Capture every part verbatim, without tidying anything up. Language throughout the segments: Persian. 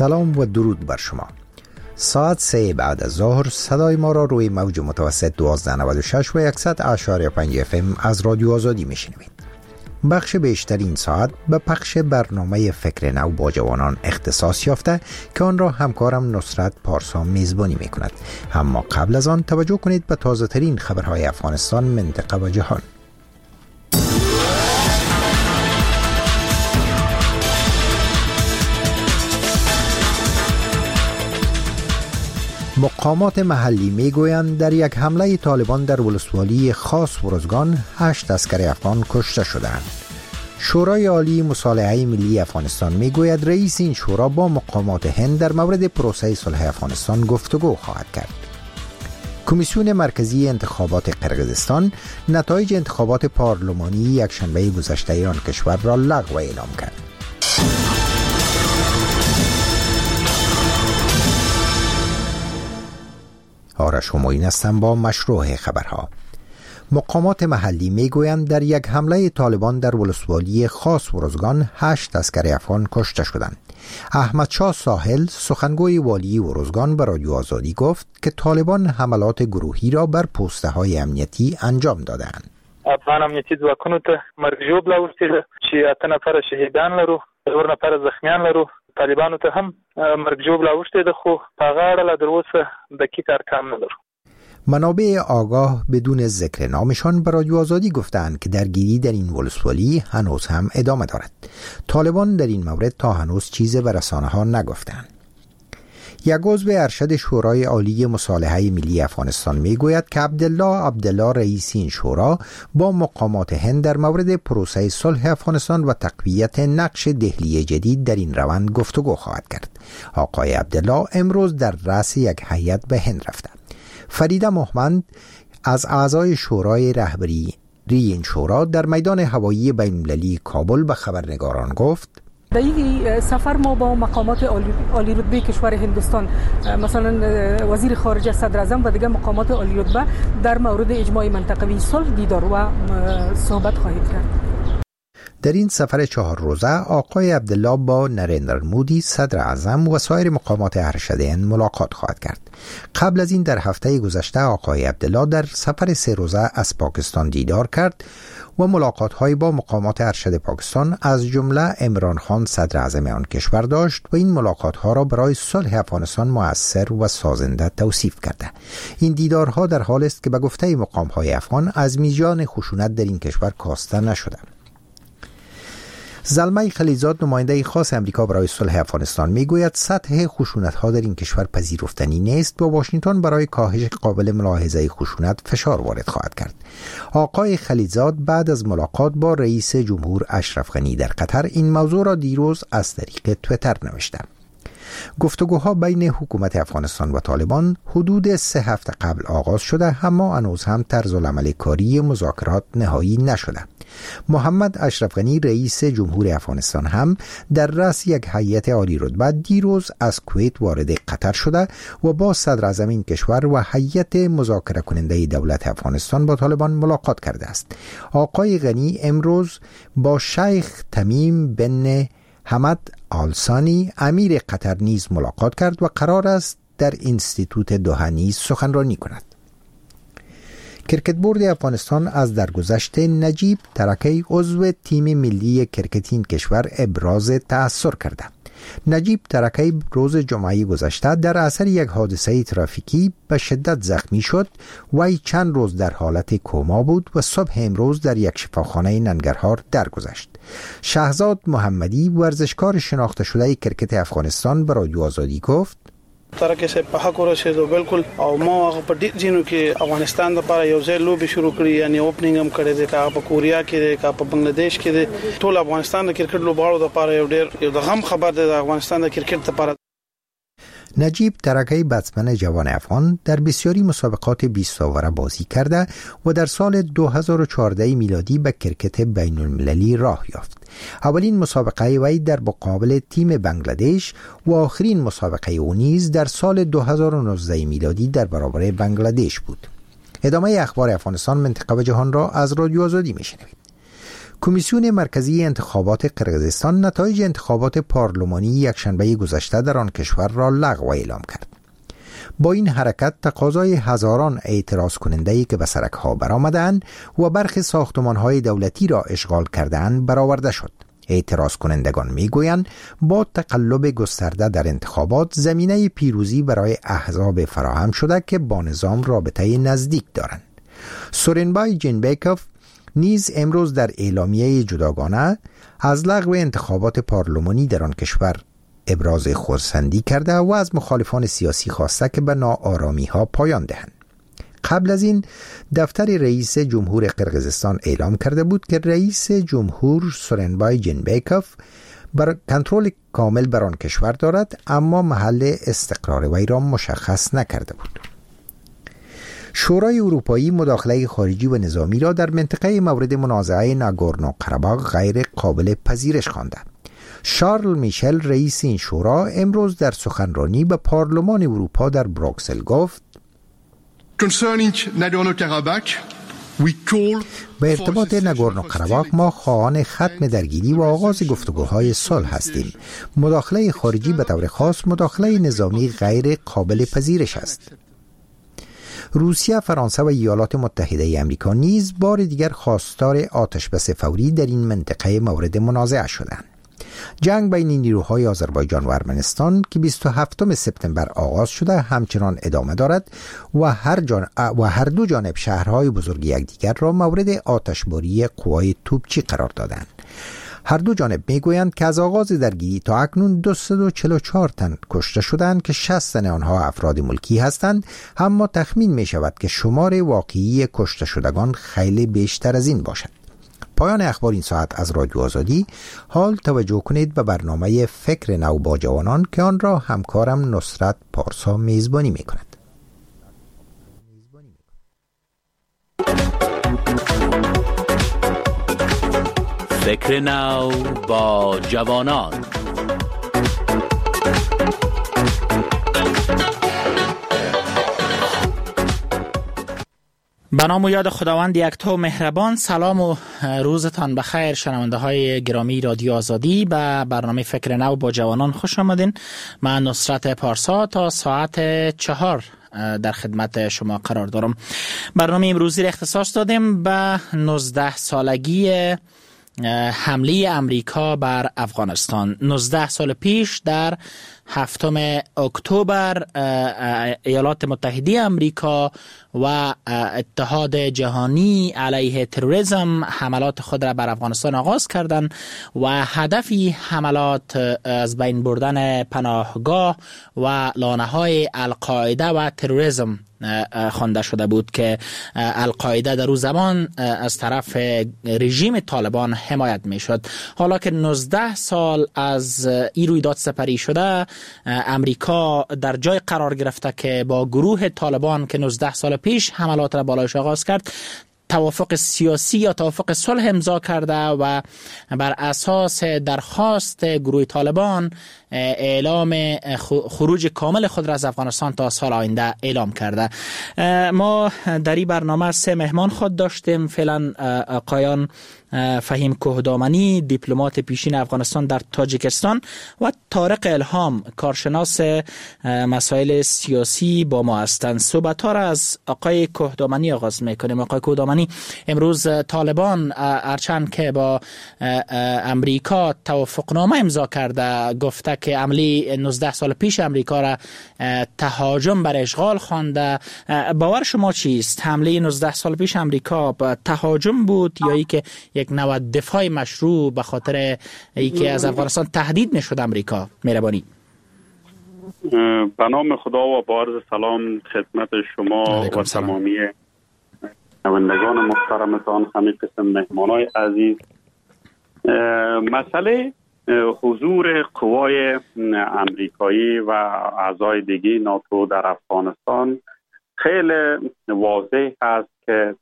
سلام و درود بر شما. ساعت سه بعد از ظهر صدای ما را روی موج متوسط دوازده نود و شش و صد اشاریه پنج اف ام از رادیو آزادی میشنوید. بخش بیشتر این ساعت به پخش برنامه فکر نو با جوانان اختصاص یافته که آن را همکارم نصرت پارسا میزبانی میکند. اما قبل از آن توجه کنید به تازه ترین خبرهای افغانستان، منطقه و جهان. مقامات محلی میگویند در یک حمله طالبان در ولسوالی خاص ورزگان هشت عسکر افغان کشته شدند. شورای عالی مصالحه ملی افغانستان میگوید رئیس این شورا با مقامات هند در مورد پروسه صلح افغانستان گفتگو خواهد کرد. کمیسیون مرکزی انتخابات قرقیزستان نتایج انتخابات پارلمانی یکشنبه گذشته آن کشور را لغو اعلام کرد. آرش همایون هستم با مشروع خبرها. مقامات محلی میگویند در یک حمله طالبان در ولسوالی خاص ورزگان هشت عسکر افغان کشته شدند. احمد شاه ساحل سخنگوی والی ورزگان به رادیو آزادی گفت که طالبان حملات گروهی را بر پوسته های امنیتی انجام دادند. افغان امنیتی ځواکونو ته مرګ ژوبله اوښتې چې اته نفره شهیدان لرو، څلور نفره زخمیان لرو. طالبانو ته هم مرګ ژوبله اوښتې ده، خو په هغه اړه لا تراوسه دقیق ارقام نه لرو. منابع آگاه بدون ذکر نامشان به رادیو آزادی گفتند که درگیری در این ولسوالی هنوز هم ادامه دارد. طالبان در این مورد تا هنوز چیزی به رسانه ها نگفتند. یک عضو ارشد شورای عالی مصالحه ملی افغانستان میگوید که عبدالله عبدالله رئیس این شورا با مقامات هند در مورد پروسه صلح افغانستان و تقویت نقش دهلی جدید در این روند گفتگو خواهد کرد. آقای عبدالله امروز در رأس یک هیئت به هند رفته. فریده محمد از اعضای شورای رهبری این شورا در میدان هوایی بین‌المللی کابل به خبرنگاران گفت: در این سفر ما با مقامات عالی رتبه کشور هندوستان، مثلا وزیر خارجه، صدر اعظم و دیگر مقامات عالی رتبه در مورد اجماع منطقوی صلح دیدار و صحبت خواهیم کرد. در این سفر چهار روزه آقای عبدالله با نریندر مودی صدر اعظم و سایر مقامات ارشد هند ملاقات خواهد کرد. قبل از این در هفته گذشته آقای عبدالله در سفر سه روزه از پاکستان دیدار کرد و ملاقات‌های با مقامات ارشد پاکستان از جمله عمران خان صدر اعظم آن کشور داشت و این ملاقات‌ها را برای صلح افغانستان مؤثر و سازنده توصیف کرده. این دیدارها در حالی است که به گفته مقام‌های افغان از میزان خشونت در این کشور کاسته نشده. زلمه خلیزاد نماینده خاص امریکا برای صلح افغانستان میگوید سطح خشونت‌ها در این کشور پذیرفتنی نیست و واشنگتن برای کاهش قابل ملاحظه خشونت فشار وارد خواهد کرد. آقای خلیزاد بعد از ملاقات با رئیس جمهور اشرف غنی در قطر این موضوع را دیروز از طریق توییتر نوشته. گفتگوها بین حکومت افغانستان و طالبان حدود سه هفته قبل آغاز شده، اما هنوز هم طرزالعمل کاری مذاکرات نهایی نشده. محمد اشرف غنی رئیس جمهور افغانستان هم در رأس یک هیئت عالی رتبه دیروز از کویت وارد قطر شده و با صدر اعظم این کشور و هیئت مذاکره کننده دولت افغانستان با طالبان ملاقات کرده است. آقای غنی امروز با شیخ تمیم بن حمد آل ثانی امیر قطر نیز ملاقات کرد و قرار است در اینستیتوت دوحه نیز سخنرانی کند. کرکت بورد افغانستان از درگذشت نجیب ترکی عضو تیم ملی کرکت این کشور ابراز تأثر کرده. نجیب ترکی روز جمعه گذشته در اثر یک حادثه ترافیکی به شدت زخمی شد و ای چند روز در حالت کما بود و صبح امروز در یک شفاخانه ننگرهار درگذشت. شهزاد محمدی ورزشکار شناخته شده کرکت افغانستان به رادیو آزادی گفت: ترکه سه په حق ورسېدو بالکل، او ما هغه په ډېر ځینو کې افغانستان لپاره یو ځای لوبې شروع کړې، یعنی اوپننګ هم کړی دی، که په کوریا کې دی، که په بنگلاديش کې دی. ټول افغانستان د کرکټ لوبغاړو لپاره یو ډېر یو د غم خبر دی د افغانستان د کرکټ لپاره. نجیب ترکی بتسمن جوان افغان در بسیاری مسابقات بیست آوره بازی کرده و در سال دو هزار و چهارده میلادی به کرکت بین المللی راه یافت. اولین مسابقه وی در مقابل تیم بنگلادیش و آخرین مسابقه او نیز در سال دو هزار و نوزده میلادی در برابر بنگلادیش بود. ادامه اخبار افغانستان، منطقه و جهان را از رادیو آزادی میشنوید. کمیسیون مرکزی انتخابات قرقیزستان نتایج انتخابات پارلمانی یکشنبه گذشته در آن کشور را لغو اعلام کرد. با این حرکت تقاضای هزاران اعتراض کننده‌ای که به سرک‌ها برآمدند و برخی ساختمان‌های دولتی را اشغال کردند برآورده شد. اعتراض کنندگان میگویند با تقلب گسترده در انتخابات زمینه پیروزی برای احزاب فراهم شده که با نظام رابطه نزدیک دارند. سورنبای جینبیکوف نیز امروز در اعلامیه جداگانه از لغو انتخابات پارلمانی در آن کشور ابراز خرسندی کرده و از مخالفان سیاسی خواسته که به ناآرامی‌ها پایان دهند. قبل از این دفتر رئیس جمهور قرقیزستان اعلام کرده بود که رئیس جمهور سورنبای جینبیکوف بر کنترل کامل بر آن کشور دارد، اما محل استقرار وی را مشخص نکرده بود. شورای اروپایی مداخله خارجی و نظامی را در منطقه مورد منازعه ناگورنو قره‌باغ غیر قابل پذیرش خوانده. شارل میشل رئیس این شورا امروز در سخنرانی به پارلمان اروپا در بروکسل گفت به ارتباط ناگورنو قره‌باغ ما خواهان ختم درگیری و آغاز گفتگوهای صلح هستیم. مداخله خارجی به طور خاص مداخله نظامی غیر قابل پذیرش است. روسیه، فرانسه و ایالات متحده آمریکا نیز بار دیگر خواستار آتشبس فوری در این منطقه مورد منازعه شدند. جنگ بین نیروهای آذربایجان و ارمنستان که بیست و هفتم سپتامبر آغاز شده همچنان ادامه دارد و هر جان و هر دو جانب شهرهای بزرگ یکدیگر را مورد آتشباری قوای توپچی قرار دادند. هر دو جانب میگویند که از آغاز درگیری تا اکنون دویست و چهل و چهار تن کشته شدند که شصت تن آنها افراد ملکی هستند، اما تخمین می شود که شمار واقعی کشته شدگان خیلی بیشتر از این باشد. پایان اخبار این ساعت از رادیو آزادی. حال توجه کنید به برنامه فکر نو با جوانان که آن را همکارم نصرت پارسا میزبانی می کند. فکر نو با جوانان. به نام و یاد خداوند یکتا و مهربان. سلام و روزتان بخیر شنونده های گرامی رادیو آزادی. به برنامه فکر نو با جوانان خوش آمدین. من نصرت پارسا تا ساعت چهار در خدمت شما قرار دارم. برنامه امروزی را اختصاص دادیم به نوزده سالگی حمله امریکا بر افغانستان. نوزده سال پیش در هفتم اکتبر ایالات متحده امریکا و اتحاد جهانی علیه تروریسم حملات خود را بر افغانستان آغاز کردند و هدفی حملات از بین بردن پناهگاه و لانه‌های القاعده و تروریسم خوانده شده بود که القاعده در اون زمان از طرف رژیم طالبان حمایت می شد. حالا که نوزده سال از این رویداد سپری شده، امریکا در جای قرار گرفته که با گروه طالبان که نوزده سال پیش حملات را بالایش آغاز کرد توافق سیاسی یا توافق صلح امضا کرده و بر اساس درخواست گروه طالبان اعلام خروج کامل خود را از افغانستان تا سال آینده اعلام کرده. ما در این برنامه سه مهمان خود داشتیم. فعلا آقایان فهیم کوهدامنی، دیپلمات پیشین افغانستان در تاجیکستان، و طارق الهام، کارشناس مسائل سیاسی با ما هستند. صحبت‌ها را از آقای کوهدامنی آغاز می‌کنیم. آقای کوهدامنی، امروز طالبان هرچند که با امریکا توافقنامه امضا کرده، گفته که عملی نوزده سال پیش امریکا را تهاجم بر اشغال خوانده. باور شما چیست؟ حمله نوزده سال پیش امریکا با تهاجم بود یا ای که یک نوع دفاع مشروع به خاطر ای که از افغانستان تهدید نشد امریکا؟ مهربانی. به نام خدا و با عرض سلام خدمت شما و تمامی شنوندگان محترمتان، همه قسم مهمانای عزیز. مسئله حضور قوای امریکایی و اعضای دیگه ناتو در افغانستان خیلی واضح است که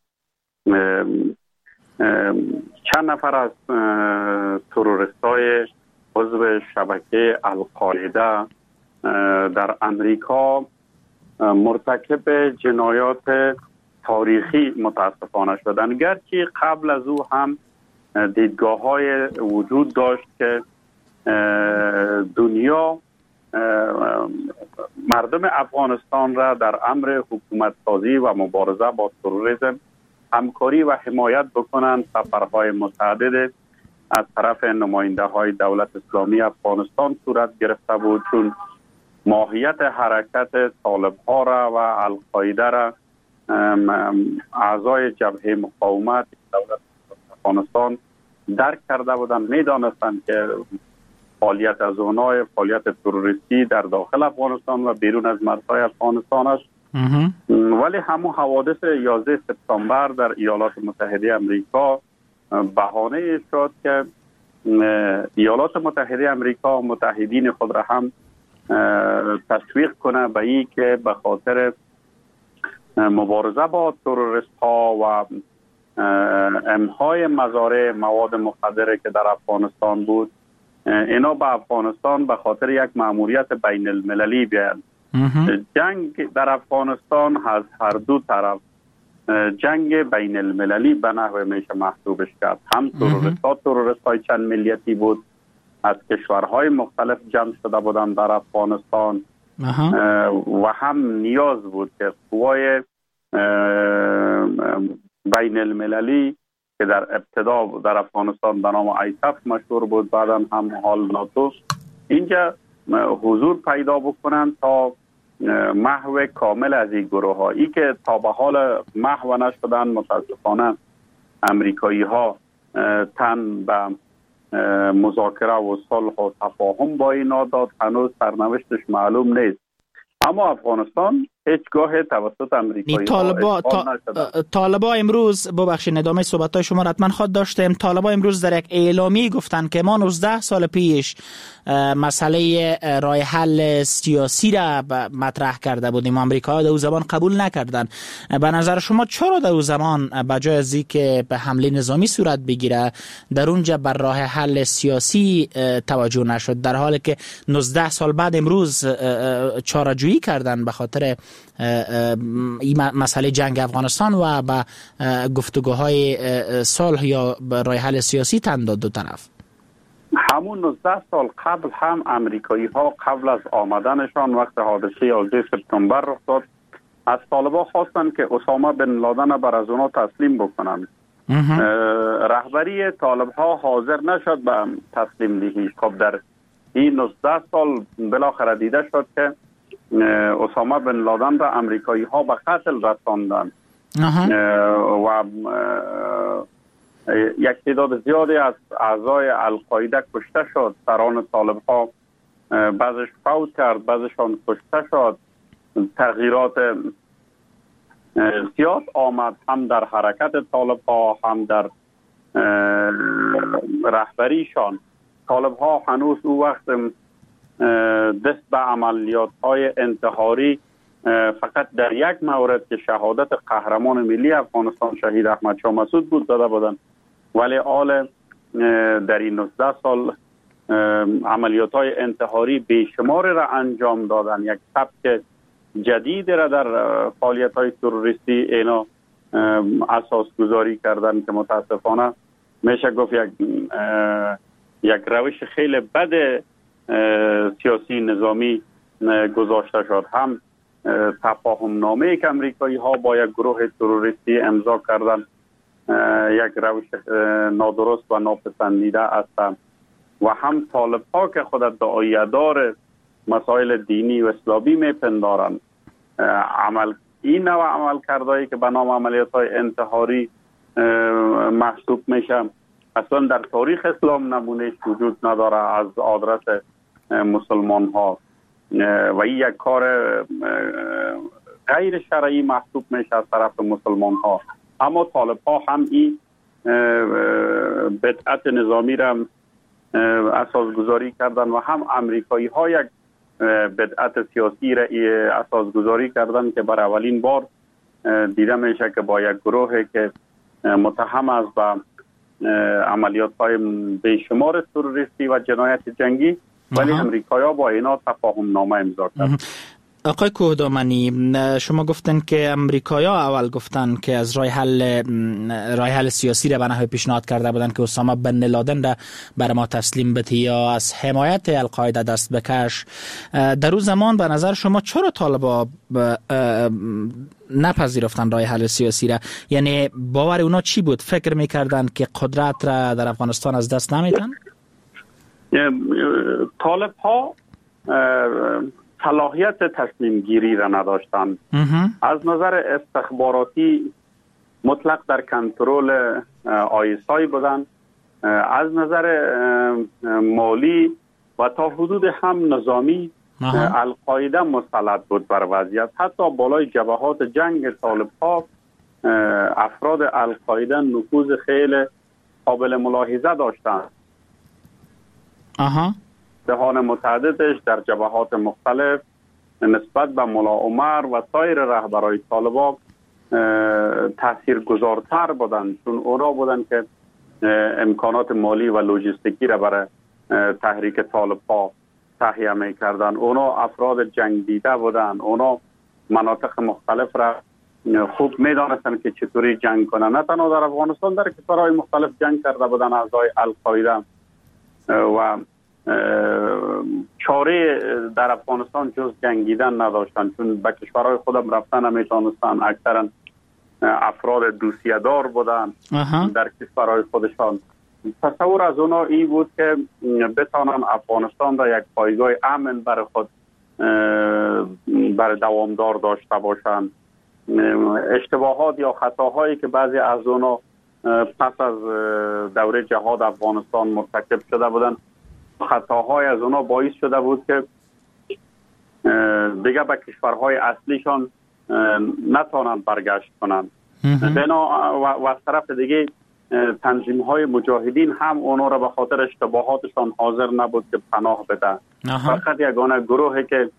چند نفر از تروریستای عضو شبکه القاعده در امریکا مرتکب جنایات تاریخی متاسفانه شدند، گرچه قبل از او هم دیدگاه های وجود داشت که دنیا مردم افغانستان را در امر حکومت سازی و مبارزه با تروریسم همکاری و حمایت بکنند. سفرهای متعدد از طرف نماینده های دولت اسلامی افغانستان صورت گرفته بود، چون ماهیت حرکت طالب ها را و القاعده را اعضای جبهه مقاومت دولت افغانستان درک کرده بودند، میدانستند که فعالیت از اونها فعالیت تروریستی در داخل افغانستان و بیرون از مرزهای افغانستان است. ولی همون حوادث یازده سپتامبر در ایالات متحده امریکا بهانه شد که ایالات متحده امریکا متحدین خود را هم تشویق کنه به این که به خاطر مبارزه با تروریست ها و امهای مزارع مواد مخدره که در افغانستان بود، اینا به افغانستان به خاطر یک مأموریت بین المللی بیاین. جنگ در افغانستان از هر دو طرف جنگ بین المللی به نحو میشه محسوبش کرد. هم تروریست ها تروریست های چند ملیتی بود، از کشورهای مختلف جمع شده بودند در افغانستان و هم نیاز بود که قوای بین المللی که در ابتدا در افغانستان به نام آیساف مشهور بود، بعدا هم حال ناتو، اینجا حضور پیدا بکنند تا محو کامل از این گروه ها. ای که تا به حال محو نشدن، متاسفانه امریکایی ها تن به مذاکره و صلح و تفاهم با اینا داد، هنوز سرنوشتش معلوم نیست. اما افغانستان هیچگاه توسط امریکایی طالبا تا... طالبا امروز ببخشید ادامه صحبت‌های شما را حتما خواهد داشتیم. طالبا امروز در یک اعلامیه گفتن که ما نوزده سال پیش مسئله راه حل سیاسی را مطرح کرده بودیم، امریکا در اون زمان قبول نکردن. به نظر شما چرا در اون زمان بجای از اینکه به حمله نظامی صورت بگیره در اونجا بر راه حل سیاسی توجه نشد، در حالی که نوزده سال بعد امروز چاره‌جویی کردن به خاطر این مسئله جنگ افغانستان و با گفتگوهای صلح یا راه حل سیاسی تن داد دو طرف؟ همون نوزده سال قبل هم امریکایی ها قبل از آمدنشان وقت حادثه یازده سپتامبر رخ داد، از طالبان خواستن که اسامه بن لادن بر از اونا تسلیم بکنن. رهبری طالب ها حاضر نشد به تسلیم دهی. خب در این نوزده سال بالاخره دیده شد که اسامه بن لادن را امریکایی ها به قتل رساندند و یک تعداد زیادی از اعضای القاعده کشته شد. سران طالب ها بعضش فوت کرد، بعضشان کشته شد. تغییرات زیاد آمد هم در حرکت طالب ها هم در رهبریشان. طالب ها هنوز او وقت دست به عملیات های انتحاری فقط در یک مورد که شهادت قهرمان ملی افغانستان شهید احمد شاه مسعود بود داده بودند، ولی آل در این نوزده سال عملیات های انتحاری بیشمار را انجام دادن. یک سبک جدید را در فعالیت های تروریستی اینا اساس گذاری کردن که متاسفانه میشه گفت یک یک روش خیلی بد سیاسی نظامی گذاشته شد. هم تفاهم نامه که امریکایی ها با یک گروه تروریستی امضا کردن یک روش نادرست و ناپسندیده است، و هم طالب ها که خود داعیه‌دار مسائل دینی و اسلامی میپندارند. عمل این نوع عمل کردهایی که به نام عملیات های انتحاری محسوب میشه اصلا در تاریخ اسلام نمونهش وجود نداره از آدرس مسلمان ها و این یک کار غیر شرعی محسوب میشه از طرف مسلمان ها. اما طالب ها هم این بدعت نظامی را اساس گذاری کردن و هم امریکایی ها یک بدعت سیاسی را اساس گذاری کردن که بر اولین بار دیده میشه که با یک گروه که متهم است به عملیات های بیشمار تروریستی و جنایت جنگی، ولی امریکایی ها با اینا تفاهم نامه امضا کردن. آقای کوهدامنی، شما گفتن که امریکایی‌ها اول گفتن که از راه حل راه حل سیاسی را به نحو پیشنهاد کرده بودن که اسامه بن لادن را بر ما تسلیم بده یا از حمایت القاعده دست بکش. در اون زمان به نظر شما چرا طالبا نپذیرفتن راه حل سیاسی را؟ یعنی باور اونا چی بود؟ فکر میکردن که قدرت را در افغانستان از دست نمیدن؟ طالب ها صلاحیت تصمیم گیری را نداشتند. از نظر استخباراتی مطلق در کنترل آیسای بودند، از نظر مالی و تا حدود هم نظامی القاعده مسلط بود بر وضعیت. حتی بالای جبهات جنگ طالب ها افراد القاعده نفوذ خیلی قابل ملاحظه داشتند. آها. دهان متعددش در جبهات مختلف نسبت به ملا عمر و سایر رهبرای طالبان تاثیرگذارتر بودند، چون اونا بودند که امکانات مالی و لوجستیکی را برای تحریک طالب ها تهیه میکردن. اونا افراد جنگ دیده بودند، اونا مناطق مختلف را خوب میدانستن که چطوری جنگ کنن. نه تنها در افغانستان، در کشورهای مختلف جنگ کرده بودن اعضای القاعده و چاره در افغانستان جز جنگیدن نداشتن، چون به کشورهای خودم رفتن نمیتونستن. اکثرا افراد دوسیه‌دار بودن در کشورهای خودشان. تصور از اونا این بود که بتانن افغانستان را یک پایگاه امن برای خود برای دوامدار داشته باشند. اشتباهات یا خطاهایی که بعضی از اونا پس از دوره جهاد افغانستان مرتکب شده بودن، خطاهای از اونا باعث شده بود که دیگه به کشورهای اصلیشان نتوانند برگشت کنند. بنا و از طرف دیگه تنظیم های مجاهدین هم اونا را به خاطر اشتباهاتشان حاضر نبود که پناه بده. فقط یگانه گروهی که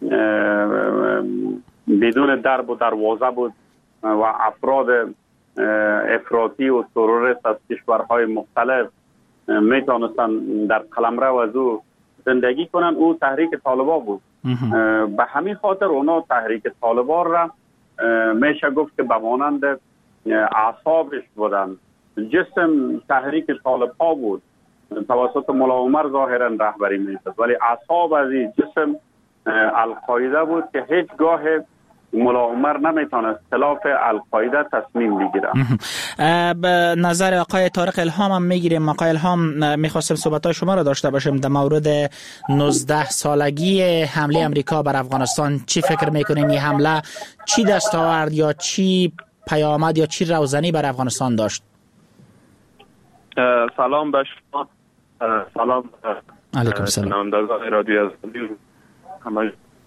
بدون درب و دروازه بود و افراد افراطی و تروریست از کشورهای مختلف میتونستن در قلمرو از او زندگی کنن، او تحریک طالبان بود. به همین خاطر اونا تحریک طالبان را میشه گفت که به مانند اعصابش بودن. جسم تحریک طالبان بود، توسط ملا عمر ظاهرا رهبری میشد، ولی اعصاب از این جسم القاعده بود که هیچگاه ملا عمر نمیتونه خلاف القاعده تصمیم بگیره. به نظر آقای طارق الهام هم میگیریم. آقای الهام، میخواستم صحبت‌های شما را داشته باشیم در مورد نوزده سالگی حمله امریکا بر افغانستان. چی فکر میکنین این حمله چی دستاورد یا چی پیامد یا چی روزنی بر افغانستان داشت؟ سلام به شما. سلام علیکم سلام. نمایندگان رادیو همه.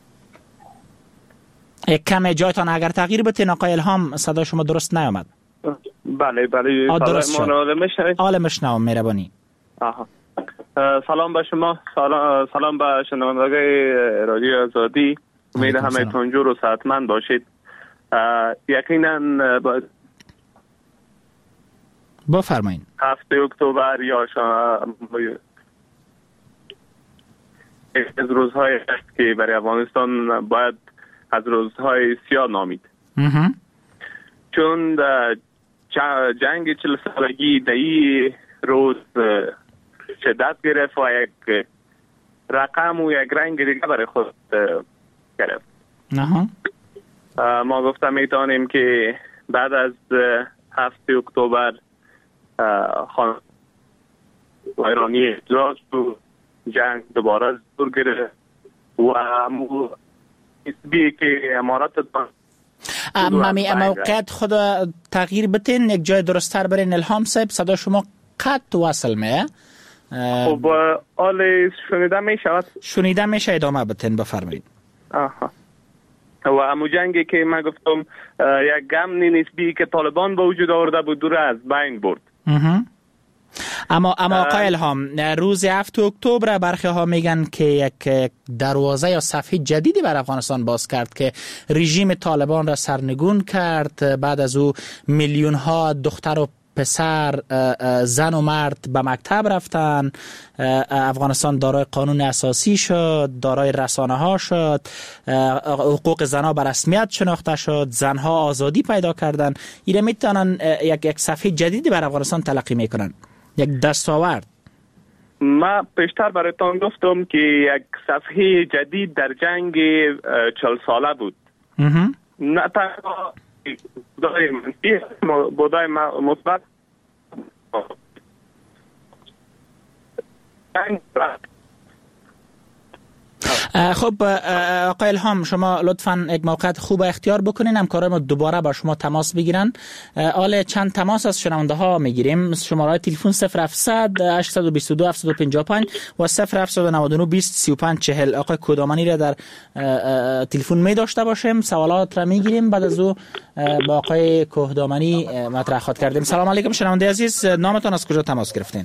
یک کم جایتان اگر تغییر بتین آقای الهام، صدا شما درست نیامد. بله بله درست شد. آله مشنوم مهربانی. آها. سلام به شما، سلام سلام به شنوندگان رادیو آزادی. امید همه تونجور و صحتمند باشید. یقینا با بفرمایید. هفته اکتبر یا شما از روزهای است که برای افغانستان باید از روزهای سیاه نامید. چون جنگ چهل سالگی در این روز شدت گرفت و یک رقم و یک رنگ دیگه برای خود گرفت. ما گفته میتونیم که بعد از هفته اکتبر خان ایرانی اجراز و جنگ دوباره زور گرفت و اسبی که امارات اما می موقعیت خود تغییر بتین، یک جای درست‌تر برین. الهام صاحب، صدا شما قطع وصل میه. خب آله شنیده می شود؟ شنیده میشه، ادامه بتین بفرمایید. آها. و امو جنگی که من گفتم یک گمنی نسبی که طالبان به وجود آورده بود دور از بین برد. اما اما آقای الهام، روز هفت اکتبر برخی ها میگن که یک دروازه یا صفحه جدیدی بر افغانستان باز کرد که رژیم طالبان را سرنگون کرد. بعد از او میلیون ها دختر و پسر زن و مرد به مکتب رفتن، افغانستان دارای قانون اساسی شد، دارای رسانه ها شد، حقوق زنها به رسمیت شناخته شد، زنها آزادی پیدا کردن. اینا میتونن یک یک صفحه جدیدی بر افغانستان تلقی میکنن، یک دستاورد. ما پیشتر برایتان گفتم که یک صفحه جدید در جنگ چل ساله بود. نه تنها بودای منفی، بودای مثبت. خب آقای الهام، شما لطفاً یک موقعیت خوب اختیار بکنین، همکارای ما دوباره با شما تماس بگیرن. آل چند تماس از شنونده ها میگیریم. شماره تلفن صفر هفتصد هشتصد و بیست و دو هفتصد و پنجاه و پنج و صفر هفتصد و نود و نه بیست سی و پنج چهل. آقای کودامانی را در تلفن می داشته باشیم، سوالات را میگیریم، بعد از او با آقای کودامانی مطرح خواهد کردیم. سلام علیکم شنونده عزیز، نامتان از کجا تماس گرفتین؟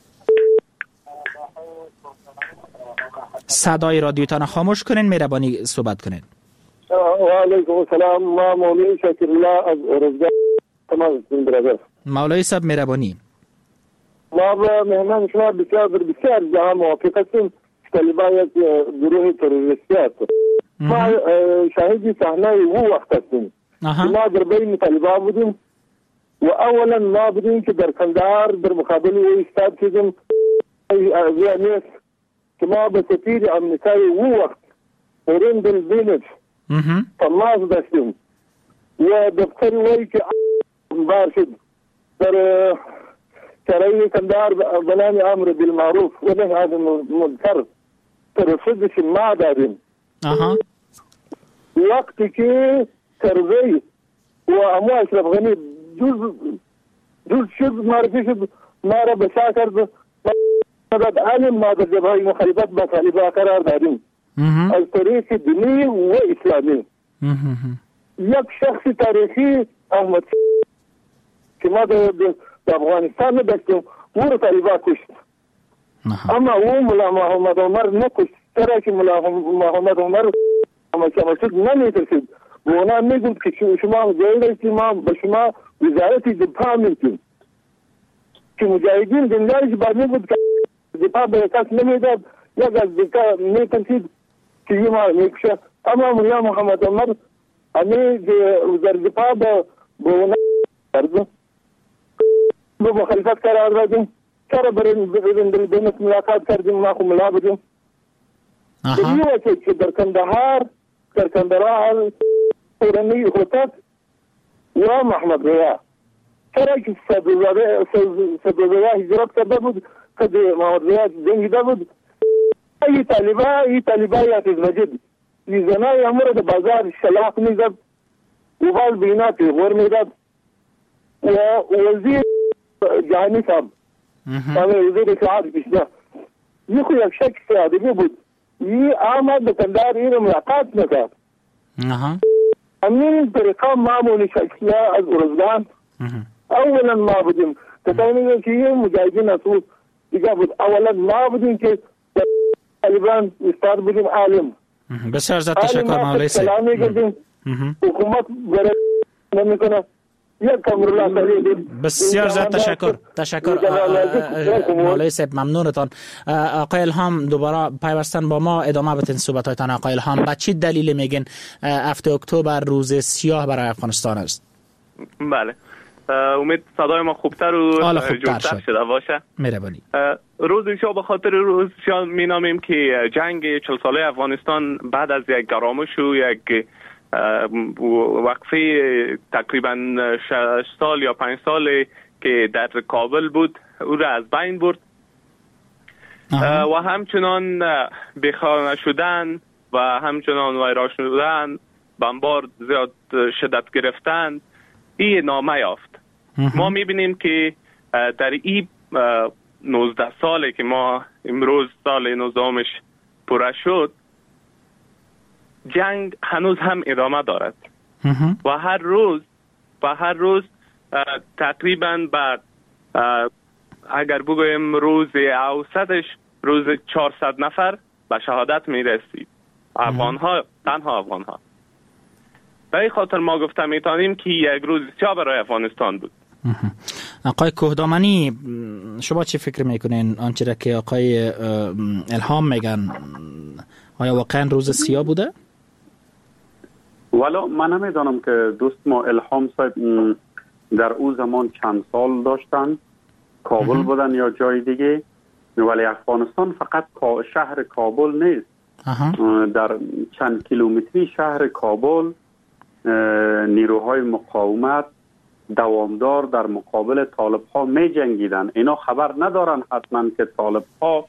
صدای رادیوتان خاموش کنین، مهربانی صحبت کنین. و علیکم السلام. ما مولوی شکر الله از ارزگاه تماس گرفتیم برادر. مولوی صاحب مهربانی. ما به مهمان شما بسیار بسیار جهان موافق هستیم. طالبان یک گروه تروریستی است. ما شاهدی صحنه او وقت هستیم. ما در بین طالبان بودیم و اولا ما بودیم که در کندهار در مقابل او ایستاد شدیم. نیست که ما به سفیر امریکایی او وقت اورین دلبینش تماس داشتیم و دفتر وی که بار شد در شرعی کندهار بنام امر بالمعروف و نهی عن المنکر ترصدش ما داریم. وقتی که کرزی و امو اشرف غنی جز جز شد معرفی شد ما را بشا کرد. مدد عالم ما در جبهه مخالفت با طالبان قرار داریم از طریق دینی و اسلامی. یک شخص تاریخی احمد که ما در افغانستان داشتیم او را طالبان کشت، اما او ملا محمد عمر نکشت. چرا که ملا محمد عمر مسجد نمیترسید و اونا میگوید که شما جایی که ما به شما وزارت دفاع میکنیم که مجاهدین دنیایش برمی بود که دفاع به کس نمیداد، یک از دفاع میترسید که یه ما میکشه. اما ملا محمد عمر همی وزارت دفاع به اونا کردن به مخالفت قرار دادیم. چرا برین بینت ملاقات کردیم؟ ما خو ملا بودیم. این وقت که در کندهار در کندهار اورانی هوتک و محمد ریا چرا که صدوزاده هجرت کرده بود که محمد ریا جنگیده بود. ای طالبا ای طالبا یا تیز مجد ای زنای امور در بازار شلاق میزد و باز بینا پیغور میداد و وزیر جهانی صاحب وزیر اطلاعات کشده یه خو یک شخص آدمی بود. ای آمد به کندهار این ملاقات نکرد. همین طریقه معمولی شخصیه از ارزگان اولا ما بودیم تطمینه که یه مجاهدین اصول دیگه بود. اولا ما بودیم که طالبان استاد بودیم عالم. بسیار زیاد تشکر مولوی صاحب. سلامی کردیم حکومت برای نمیکنه. بسیار زیاد تشکر تشکر مولوی صاحب، ممنونتان. آقای الهام دوباره پیوستن با ما ادامه بدین صحبتاتون. آقای الهام، با چی دلیل میگن هفته اکتبر روز سیاه برای افغانستان است؟ بله، امید صدای ما خوبتر و جوشتر شده باشه. مهربانی. روز سیاه به خاطر روز سیاه مینامیم که جنگ چهل ساله افغانستان بعد از یک گرامش و یک وقفه تقریبا شش سال یا پنج سال که در کابل بود او را از بین برد و همچنان بخانه شدن و همچنان ویران شدن، بمبارد زیاد شدت گرفتن، این نامه یافت. ما میبینیم که در این نوزده ساله که ما امروز سال نوزدهمش پوره شد، جنگ هنوز هم ادامه دارد و هر روز و هر روز تقریبا بعد اگر بگویم روز اوسطش روز چهارصد نفر به شهادت میرسید. افغان ها، تنها افغان ها. به این خاطر ما گفتم میتونیم که یک روز سیاه برای افغانستان بود. آقای کوهدامنی، شما چی فکر میکنین آنچه را که آقای الهام میگن آیا واقعا روز سیاه بوده؟ والا من نمیدانم که دوست ما الهام صاحب در او زمان چند سال داشتن، کابل بودن یا جای دیگه، ولی افغانستان فقط شهر کابل نیست. اها. در چند کیلومتری شهر کابل نیروهای مقاومت دوامدار در مقابل طالب ها می جنگیدن. اینا خبر ندارن حتما که طالب ها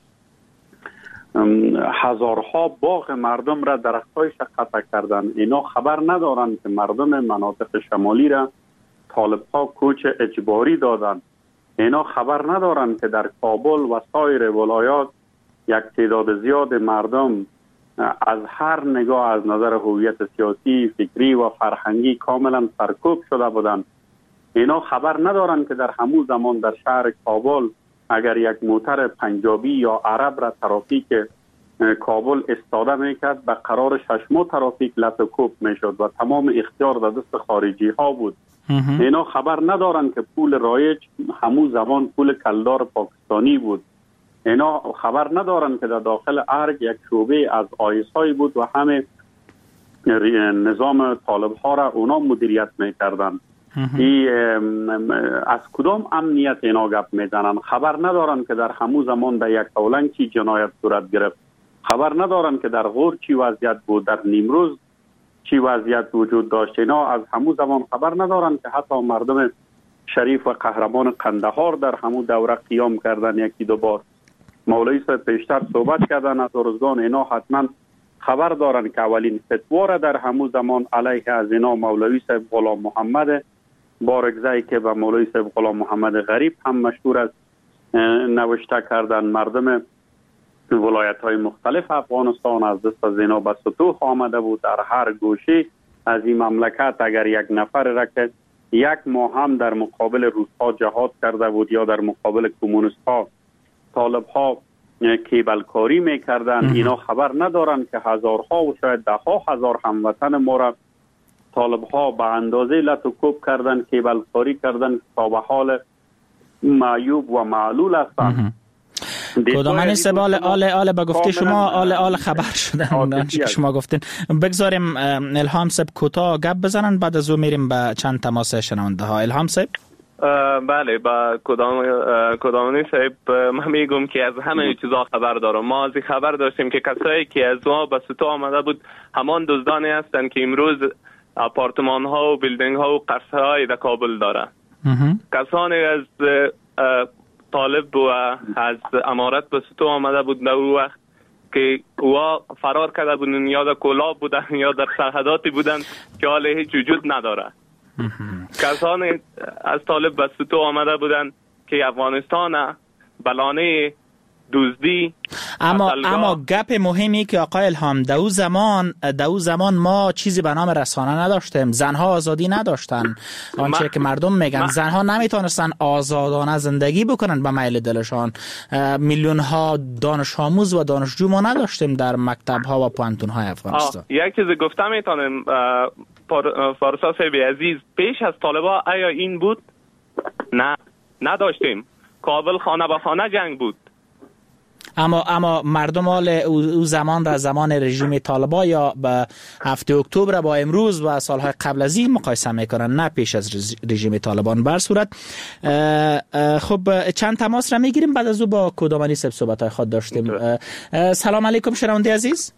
هزارها باغ مردم را درختایش قطع کردن. اینا خبر ندارن که مردم مناطق شمالی را طالب ها کوچ اجباری دادن. اینا خبر ندارن که در کابل و سایر ولایات یک تعداد زیاد مردم از هر نگاه از نظر هویت سیاسی، فکری و فرهنگی کاملا سرکوب شده بودند. اینا خبر ندارن که در همون زمان در شهر کابل اگر یک موتر پنجابی یا عرب را ترافیک کابل استاده میکرد به قرار ششمو ترافیک لطوکوب میشد و تمام اختیار در دست خارجی ها بود. اینا خبر ندارن که پول رایج همون زمان پول کلدار پاکستانی بود. اینا خبر ندارن که در داخل ارگ یک شعبه از آیس های بود و همه نظام طالب ها را اونا مدیریت میکردن. ای از کدام امنیت اینا گپ میزنن؟ خبر ندارن که در همون زمان در یک اولنگ چی جنایت صورت گرفت. خبر ندارن که در غور چی وضعیت بود، در نیمروز چی وضعیت وجود داشت. اینا از همون زمان خبر ندارن که حتی مردم شریف و قهرمان قندهار در همون دوره قیام کردن یکی دو بار. مولوی صاحب پیشتر صحبت کردن از ارزگان. اینا حتما خبر دارن که اولین فتوا را در همون زمان علیه از اینا مولوی صاحب غلام محمد بارگزایی که به مولوی صاحب غلام محمد غریب هم مشهور است نوشته کردن. مردم ولایت های مختلف افغانستان از دست از اینا به سطوح آمده بود. در هر گوشه از این مملکت اگر یک نفر را که یک ماه هم در مقابل روس‌ها جهاد کرده بود یا در مقابل کمونیست ها طالب ها کیبلکاری میکردن، اینا خبر ندارن که هزارها و شاید ده ها هزار هموطن ما را طالب ها به اندازه لطوکوب کردن، کیبلکاری کردن تا به حال معیوب و معلول هستند. کدامنی سبال آل آل به گفته شما آل آل خبر شدن آنچه که شما گفتین. بگذاریم الهام صاحب کوتاه گپ بزنن، بعد از او میریم به چند تماس شنونده ها. الهام صاحب. بله، با کدام کدامنی صاحب من میگم که از همه چیزا خبر دارم. ما از خبر داشتیم که کسایی که از ما به سطوح آمده بود همان دزدانی هستند که امروز آپارتمان ها و بیلدینگ ها و قصر های در کابل داره. کسانی از طالب و از امارت به سطوح آمده بود در اون وقت که اوها فرار کرده بودن یا در کلاب بودن یا در سرحداتی بودن که حال هیچ وجود نداره. کسانی از طالب به سطوح آمده بودن که افغانستان بلانه دزدی. اما اما گپ مهمی که آقای الهام دو زمان دو زمان ما چیزی به نام رسانه نداشتیم، زنها آزادی نداشتن. آنچه که مردم میگن زنها نمیتونستن آزادانه زندگی بکنن به میل دلشان. میلیون ها دانش آموز و دانشجو ما نداشتیم در مکتب ها و پانتون های افغانستان. یک چیز گفتم میتونم فارسا صاحب عزیز، پیش از طالبا آیا این بود؟ نه، نداشتیم. کابل خانه به خانه جنگ بود. اما اما مردم حال او زمان را زمان رژیم طالبا یا به هفته اکتبر با امروز و سالهای قبل از این مقایسه میکنن، نه پیش از رژیم طالبان. بر صورت خب چند تماس را میگیریم، بعد از او با کدامنی صاحب صحبت های خود داشتیم. سلام علیکم شنونده عزیز.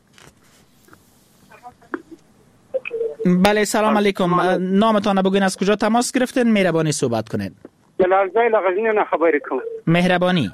بله سلام علیکم، نامتان بگوین، از کجا تماس گرفتین؟ مهربانی صحبت کنین. جلال زای لغزنی نه خبری کن. مهربانی.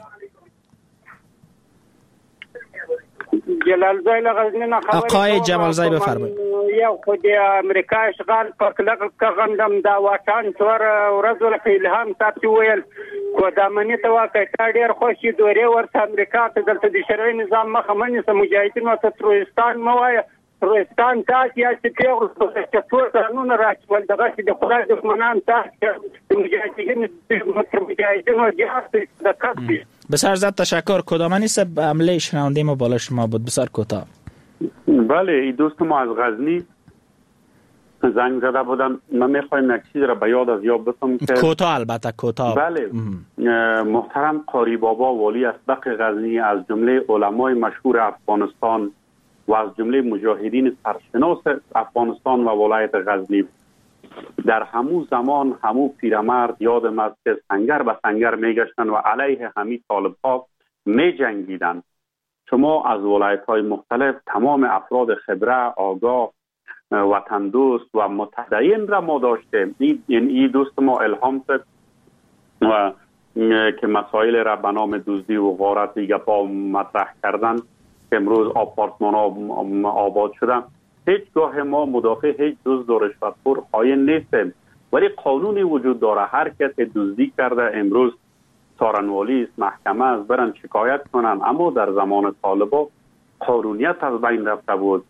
جلال زای لغزنی نه خبری. آقای جمال زای بفرمایید. یو خود امریکا اشغال په کلک کغندم دا واټان تور ورځ ول په الهام تاسو ویل کودامنی ته واکه تا ډیر خوشی دوره ورته امریکا ته دلته د شرعي نظام مخه منځ مجاهدین او تروریستان موای تروریستان تاسو یا چې پیغور چې ټول قانون راځول دغه چې د خدای دښمنان تاسو مجاهدین مجاهدین او جهاد د کسب. بسیار زیاد تشکر. کدامنی صاحب عمله شنونده ما بالا شما بود، بسیار کوتاه. بله، این دوست ما از غزنی زنگ زده بودن. من میخوایم یک چیز را به یاد از یاد بسم که کوتاه البته کوتاه. بله محترم قاری بابا والی اسبق غزنی از جمله علمای مشهور افغانستان و از جمله مجاهدین سرشناس افغانستان و ولایت غزنی در همو زمان همو پیرمرد یادم است که سنگر به سنگر میگشتن و علیه همین طالب ها می جنگیدن. شما از ولایت های مختلف تمام افراد خبره، آگاه، وطن دوست و متدین را ما داشتیم. این این دوست ما الهام صاحب و که مسائل را به نام دزدی و غارت دیگه پا مطرح کردن که امروز آپارتمان ها آباد شدن. هیچگاه ما مدافع هیچ دزد و رشوتخور خائن نیستیم، ولی قانونی وجود داره. هر کسی دزدی کرده امروز سارنوالی است، محکمه است، برن شکایت کنن. اما در زمان طالبا قانونیت از بین رفته بود.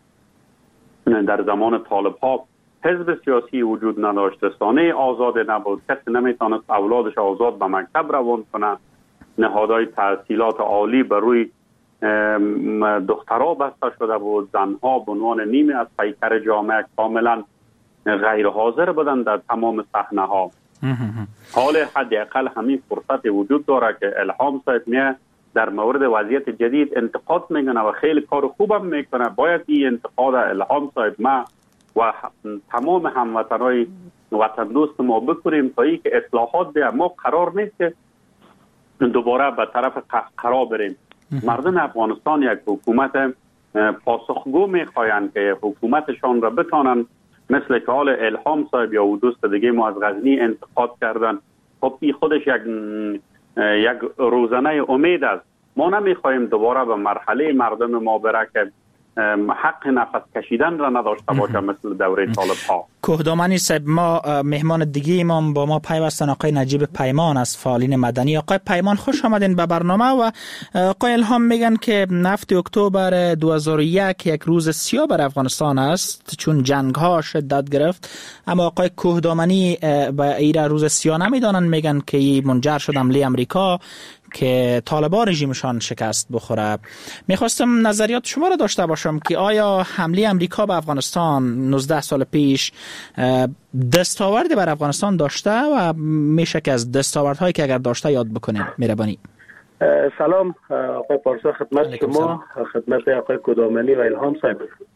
در زمان طالب ها حزب سیاسی وجود نداشت، رسانه آزاد نبود، کسی نمیتونست اولادش آزاد به مکتب روان کنه، نهادهای تحصیلات عالی بر روی دخترها بسته شده بود، زنها به عنوان نیمه از پیکر جامعه کاملا غیر حاضر بودند در تمام صحنه ها. حال حداقل همین فرصت وجود داره که الهام صاحب میه در مورد وضعیت جدید انتقاد میکنه و خیلی کار خوبم میکنه. باید این انتقاد الهام صاحب ما و تمام هموطنای وطن دوست ما بکنیم تا ای که اصلاحات بیا. ما قرار نیست که دوباره به طرف قهقرا بریم. مردم افغانستان یک حکومت پاسخگو میخواین که حکومتشان را بتانن مثل که حال الهام صاحب یا دوست دیگه ما از غزنی انتقاد کردن. خب این خودش یک یک روزنه امید است. ما نمیخوایم دوباره به مرحله مردم ما بره که حق نفس کشیدن را نداشته باشه مثل دوره طالب ها. کوهدامنی صاحب، ما مهمان دیگه ما با ما پیوستن آقای نجیب پیمان از فعالین مدنی. آقای پیمان خوش آمدین به برنامه. و آقای الهام میگن که هفتم اکتبر دو هزار و یک یک روز سیاه بر افغانستان است چون جنگ ها شدت گرفت، اما آقای کوهدامنی به ایره روز سیاه نمیدانن، میگن که منجر شد حمله امریکا که طالبان رژیمشان شکست بخوره. میخواستم نظریات شما را داشته باشم که آیا حمله امریکا به افغانستان نوزده سال پیش دستاوردی بر افغانستان داشته و میشه که از دستاوردهایی که اگر داشته یاد بکنیم؟ مهربانی. سلام آقای پارسا، خدمت شما، خدمت آقای کوهدامنی و الهام صاحب.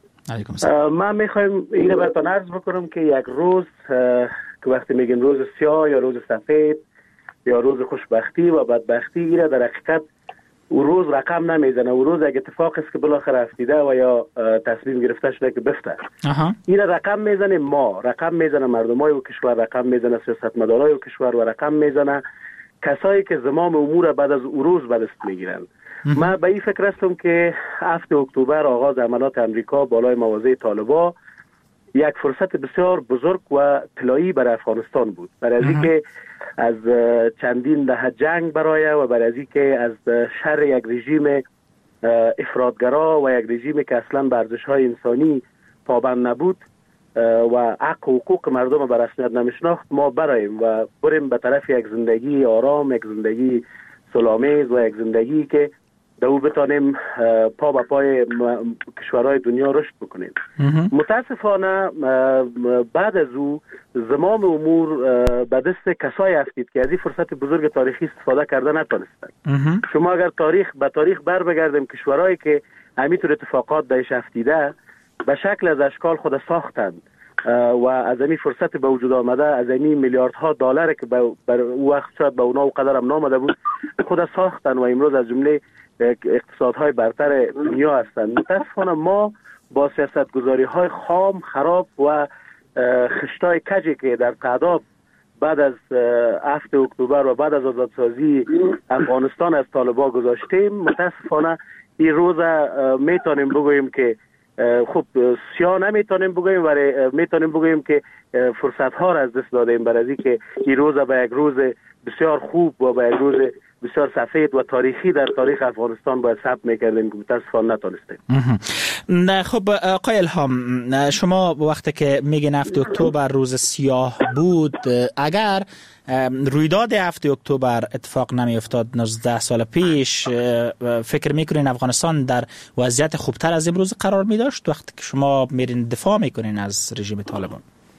من میخوایم این رو براتون عرض بکنم که یک روز که وقتی میگیم روز سیاه یا روز سفید یا روز خوشبختی و بدبختی، ایره در حقیقت او روز رقم نمیزنه. او روز یک اتفاق است که بالاخره افتیده و یا تصمیم گرفته شده که بفته. ایره رقم میزنه ما، رقم میزنه مردمای و کشور، رقم میزنه سیاستمدارای و کشور و رقم میزنه کسایی که زمام امور بعد از او روز به دست میگیرن. من به این فکر هستم که هفتم اکتبر آغاز حملات امریکا بالای مواضع طالبا یک فرصت بسیار بزرگ و طلایی برای افغانستان بود، برای از اینکه از چندین دهه جنگ برای و برای از اینکه از شر یک رژیم افراطگرا و یک رژیمی که اصلا به ارزش‌های انسانی پابند نبود و حق و حقوق مردم به رسمیت نمیشناخت، ما برایم و بریم به طرف یک زندگی آرام، یک زندگی صلح‌آمیز و یک زندگی که دو بتانیم پا به پای کشورهای دنیا رشد بکنیم. متاسفانه بعد از او زمام امور به دست کسایی افتید که از این فرصت بزرگ تاریخی استفاده کرده نتونستند. شما اگر تاریخ به تاریخ بر بگردیم، کشورهایی که همینطور اتفاقات درش افتیده به شکل از اشکال خود ساختند و از این فرصت به وجود آمده، از این میلیاردها دلار که بر او وقت شاید به اونا و قدر هم نامده بود خود ساختند و امروز از جمله اقتصادهای برتر دنیا هستند. متاسفانه ما با سیاستگذاری های خام، خراب و خشتای کجی که در تعداد بعد از هفتم اکتبر و بعد از آزادسازی افغانستان از طالبان گذاشتیم، متاسفانه این روز میتونیم بگوییم که خب سیاه نمیتونیم بگوییم، ولی میتونیم بگوییم که فرصت ها را از دست دادیم، برای اینکه این روز به یک روز بسیار خوب و به یک روز بسیار سفید و تاریخی در تاریخ افغانستان باید ثبت میکردیم که متاسفانه نتونستیم. خب آقای الهام، شما وقتی که میگین هفتم اکتبر روز سیاه بود، اگر رویداد هفتم اکتبر اتفاق نمی افتاد نوزده سال پیش، فکر میکنین افغانستان در وضعیت خوبتر از امروز قرار می داشت وقتی که شما میرین دفاع میکنین از رژیم طالبان؟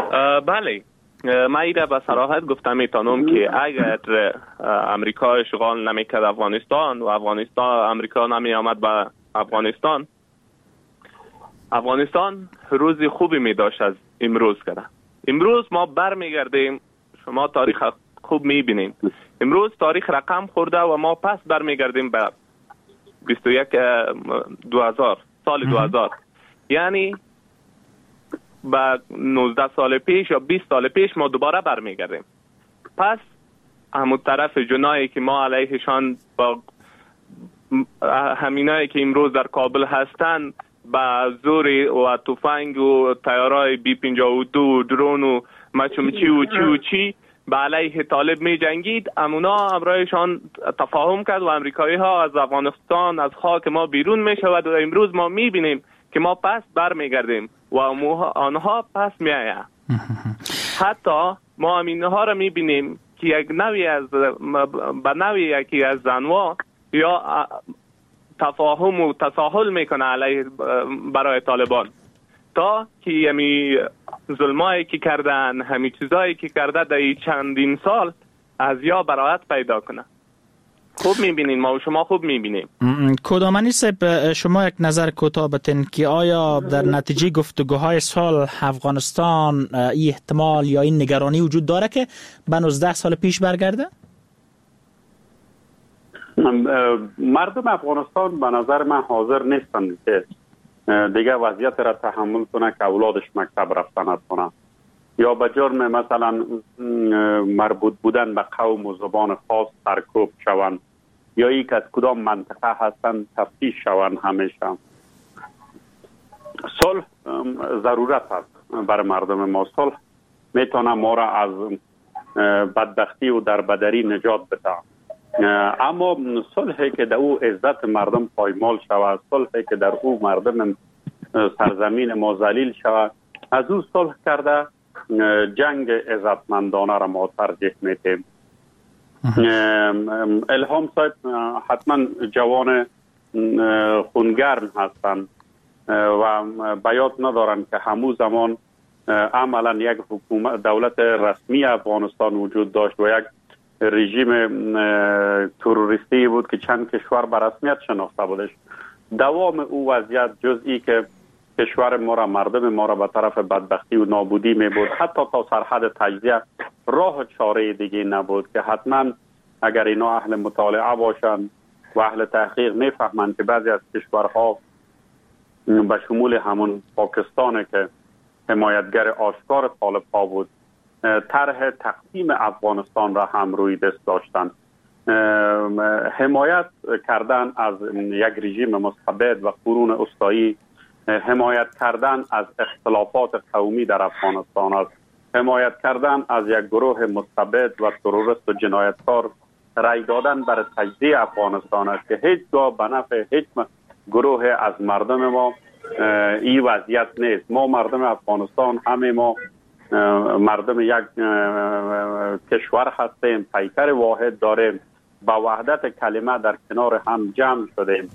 بله، من ایره به صراحت گفتم میتونم که اگر امریکا اشغال نمیکرد افغانستان و افغانستان امریکا نمی آمد به افغانستان، افغانستان روز خوبی می داشت از امروز کرده. امروز ما برمیگردیم، شما تاریخ خوب می بینیم، امروز تاریخ رقم خورده و ما پس برمیگردیم به بیست و یک دو هزار، سال دو هزار، یعنی با نوزده سال پیش یا بیست سال پیش ما دوباره برمیگردیم. پس همون طرف جنایی که ما علیهشان با همینایی که امروز در کابل هستند با زوری و تفنگ و تیارای بی پنجاه و دو درون و مچمچی و چی و چی به علیه طالب می جنگید، امونا امرایشان تفاهم کرد و امریکایی ها از افغانستان از خاک ما بیرون می شود و امروز ما می بینیم که ما پس بر می گردیم و آنها پس می آید. حتی ما امینها را می بینیم که یک نوی از به نوی یکی از زنوا یا تفاهم و تساهل میکنه علیه برای طالبان تا که یمی ظلمایی که کردن، همین چیزایی که کرده در این چندین سال از یا برایت پیدا کنه. خوب میبینین، ما و شما خوب میبینیم. کدامانی صاحب، شما یک نظر کوتاه بتین که آیا در نتیجه گفتگوهای صلح افغانستان این احتمال یا این نگرانی وجود داره که به نوزده سال پیش برگرده؟ مردم افغانستان به نظر من حاضر نیستند که دیگه وضعیت را تحمل کنه که اولادش مکتب رفتن نتونه یا به جرم مثلا مربوط بودن به قوم و زبان خاص سرکوب شوند یا یک از کدام منطقه هستند تفتیش شوند. همیشه صلح ضرورت است برای مردم ما. صلح میتونه ما را از بدبختی و دربدری نجات بده، اما صلحی که در او عزت مردم پایمال شود، صلحی که در او مردم سرزمین ما ذلیل شود، از او صلح کرده جنگ عزتمندانه را ما ترجیح میدیم. الهام صاحب حتما جوان خونگرم هستند و بیاد ندارند که همو زمان عملا یک حکومت دولت رسمی افغانستان وجود داشت و یک رژیم تروریستی بود که چند کشور به رسمیت شناخته بودش. دوام او وضعیت جزئی که کشور ما را، مردم ما را به طرف بدبختی و نابودی می بود، حتی تا سرحد تجزیه راه چاره دیگه نبود که حتما اگر اینا اهل مطالعه باشند و اهل تحقیق می فهمند که بعضی از کشورها به شمول همون پاکستان که حمایتگر آشکار طالب ها بود طرح تقسیم افغانستان را هم روی دست داشتند. حمایت کردن از یک رژیم مستبد و قرون اوستایی، حمایت کردن از اختلافات قومی در افغانستان است، حمایت کردن از یک گروه مستبد و تروریست و جنایتکار، رای دادن بر تجزیه افغانستان است که هیچگاه به نفع هیچ گروه از مردم ما این وضعیت نیست. ما مردم افغانستان همه ما مردم یک کشور هستیم، پیکر واحد داریم، با وحدت کلمه در کنار هم جمع شدیم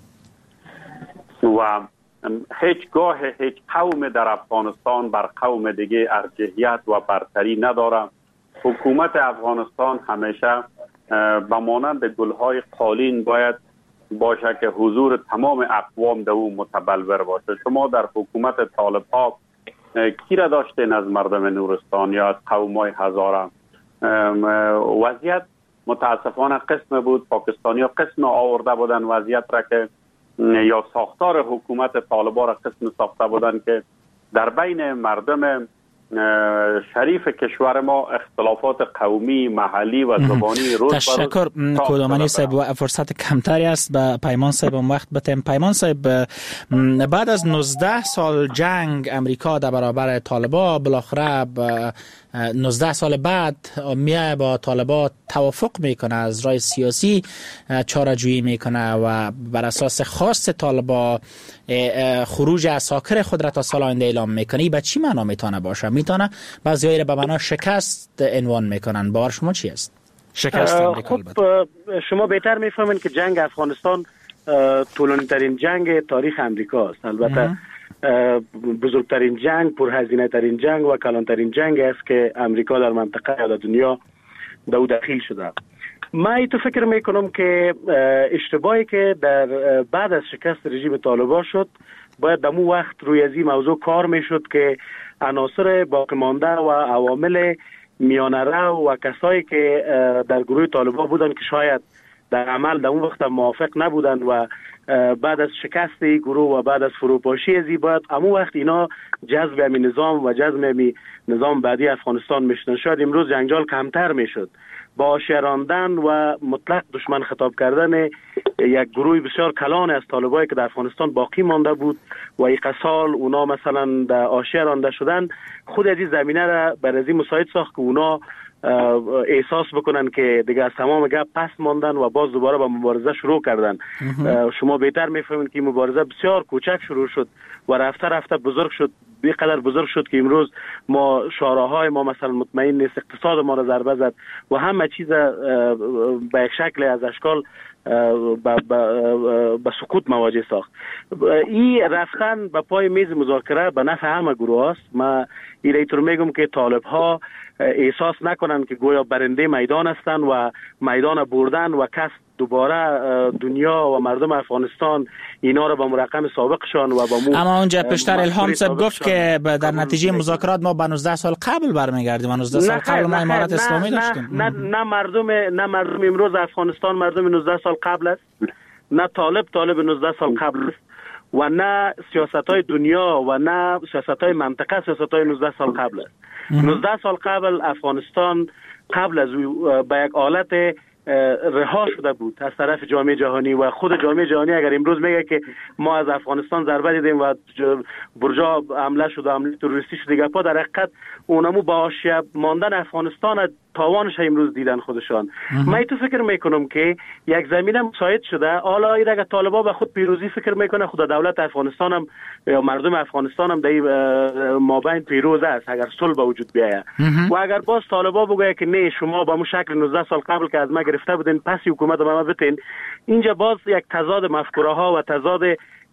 و هیچگاه هیچ قوم در افغانستان بر قوم دیگه ارجحیت و برتری نداره. حکومت افغانستان همیشه به مانند گلهای قالین باید باشه که حضور تمام اقوام در او متبلور باشه. شما در حکومت طالب ها کی را داشتین از مردم نورستان یا از قومای هزاره؟ وضعیت متاسفانه قسم بود، پاکستانی ها قسم آورده بودن وضعیت را که یا ساختار حکومت طالبان را قسم ساخته بودن که در بین مردم شریف کشور ما اختلافات قومی، محلی و زبانی روز تشکر کدامانی صاحب. فرصت کمتری است به پیمان صاحب وقت بتیم. پیمان صاحب، بعد از نوزده سال جنگ امریکا در برابر طالبا بالاخره نوزده سال بعد میای با طالبا توافق میکنه، از راه سیاسی چاره جویی میکنه و بر اساس خواست طالبا خروج عساکر خود را تا سال آینده اعلام میکنه. به چی معنا میتونه باشه؟ میتونه بعضیایی را به معنا شکست عنوان میکنن. باور شما چی است؟ شکست امریکا. خب شما بهتر میفهمین که جنگ افغانستان طولانی ترین جنگ تاریخ امریکا است. البته بزرگترین جنگ، پرهزینه ترین جنگ و کلانترین جنگ است که امریکا در منطقه یا در دنیا در او دخیل شده. من ایتو فکر میکنم که اشتباهی که در بعد از شکست رژیم طالبان شد، باید دمو وقت روی از این موضوع کار میشد که عناصر باقی مانده و عوامل میانه رو و کسایی که در گروه طالبان بودن که شاید در عمل در اون وقت موافق نبودن و بعد از شکست گروه و بعد از فروپاشی ازی باید امو وقت اینا جذب امی نظام و جذب امی نظام بعدی افغانستان میشدن. شاید امروز جنجال کمتر میشد. با شراندن و مطلق دشمن خطاب کردن یک گروه بسیار کلان از طالبایی که در افغانستان باقی مانده بود و یک سال اونا مثلا در آشیه رانده شدن، خود از این زمینه را بر از این مساعد ساخت که اونا احساس بکنن که دیگه از تمام گپ پس ماندن و باز دوباره با مبارزه شروع کردن. شما بهتر میفهمید که مبارزه بسیار کوچک شروع شد و رفته رفته بزرگ شد، به قدر بزرگ شد که امروز ما شاراهای ما مثلا مطمئن نیست، اقتصاد ما را ضربه زد و همه چیز به یک شکل از اشکال به سقوط مواجه ساخت. این رفتن به پای میز مذاکره به نفع همه گروه است. من این اینطور میگم که طالب ها احساس نکنن که گویا برنده میدان هستن و میدان بردن و کس دوباره دنیا و مردم افغانستان اینا رو با مرقم سابقشان و با مو اما اونجا پشتر الهام صاحب گفت که در نتیجه مذاکرات ما به نوزده سال قبل برمیگردیم. نوزده سال قبل ما امارت اسلامی داشتیم. نه نه مردم نه مردم امروز افغانستان مردم نوزده سال قبل است، نه طالب طالب نوزده سال قبل است و نه سیاست‌های دنیا و نه سیاست‌های منطقه سیاست‌های نوزده سال قبل است. نوزده سال قبل افغانستان قبل از به یک حالت رها شده بود از طرف جامعه جهانی و خود جامعه جهانی اگر امروز میگه که ما از افغانستان ضربه دیدیم و برجا حمله شد و حمله تروریستی شد، دیگه پا در حقیقت اونمو با حاشیه ماندن افغانستان تاوانش امروز دیدن خودشان. من تو فکر میکنم که یک زمینه مساعد شده. حالا این اگر طالبان به خود پیروزی فکر میکنه، خود دولت افغانستان هم یا مردم افغانستان هم در مابین پیروز است اگر صلح به وجود بیاید و اگر باز طالبان بگه که نه شما با مو شکل نوزده سال قبل که از ما گرفته بودین پس حکومت به ما بتین، اینجا باز یک تضاد مفکوره ها و تضاد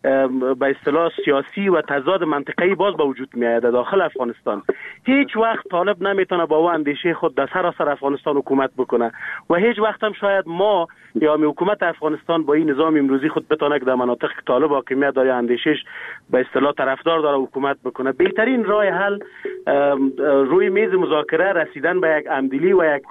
به اصطلاح سیاسی و تضاد منطقه‌ای باز به وجود میاد داخل افغانستان. هیچ وقت طالب نمیتونه با اون اندیشه خود در سراسر افغانستان حکومت بکنه و هیچ وقت هم شاید ما یا حکومت افغانستان با این نظام امروزی خود بتونه که در مناطق طالب حاکمیت داره اندیشش به اصطلاح طرفدار داره حکومت بکنه. بهترین راه حل روی میز مذاکره رسیدن به یک همدلی و یک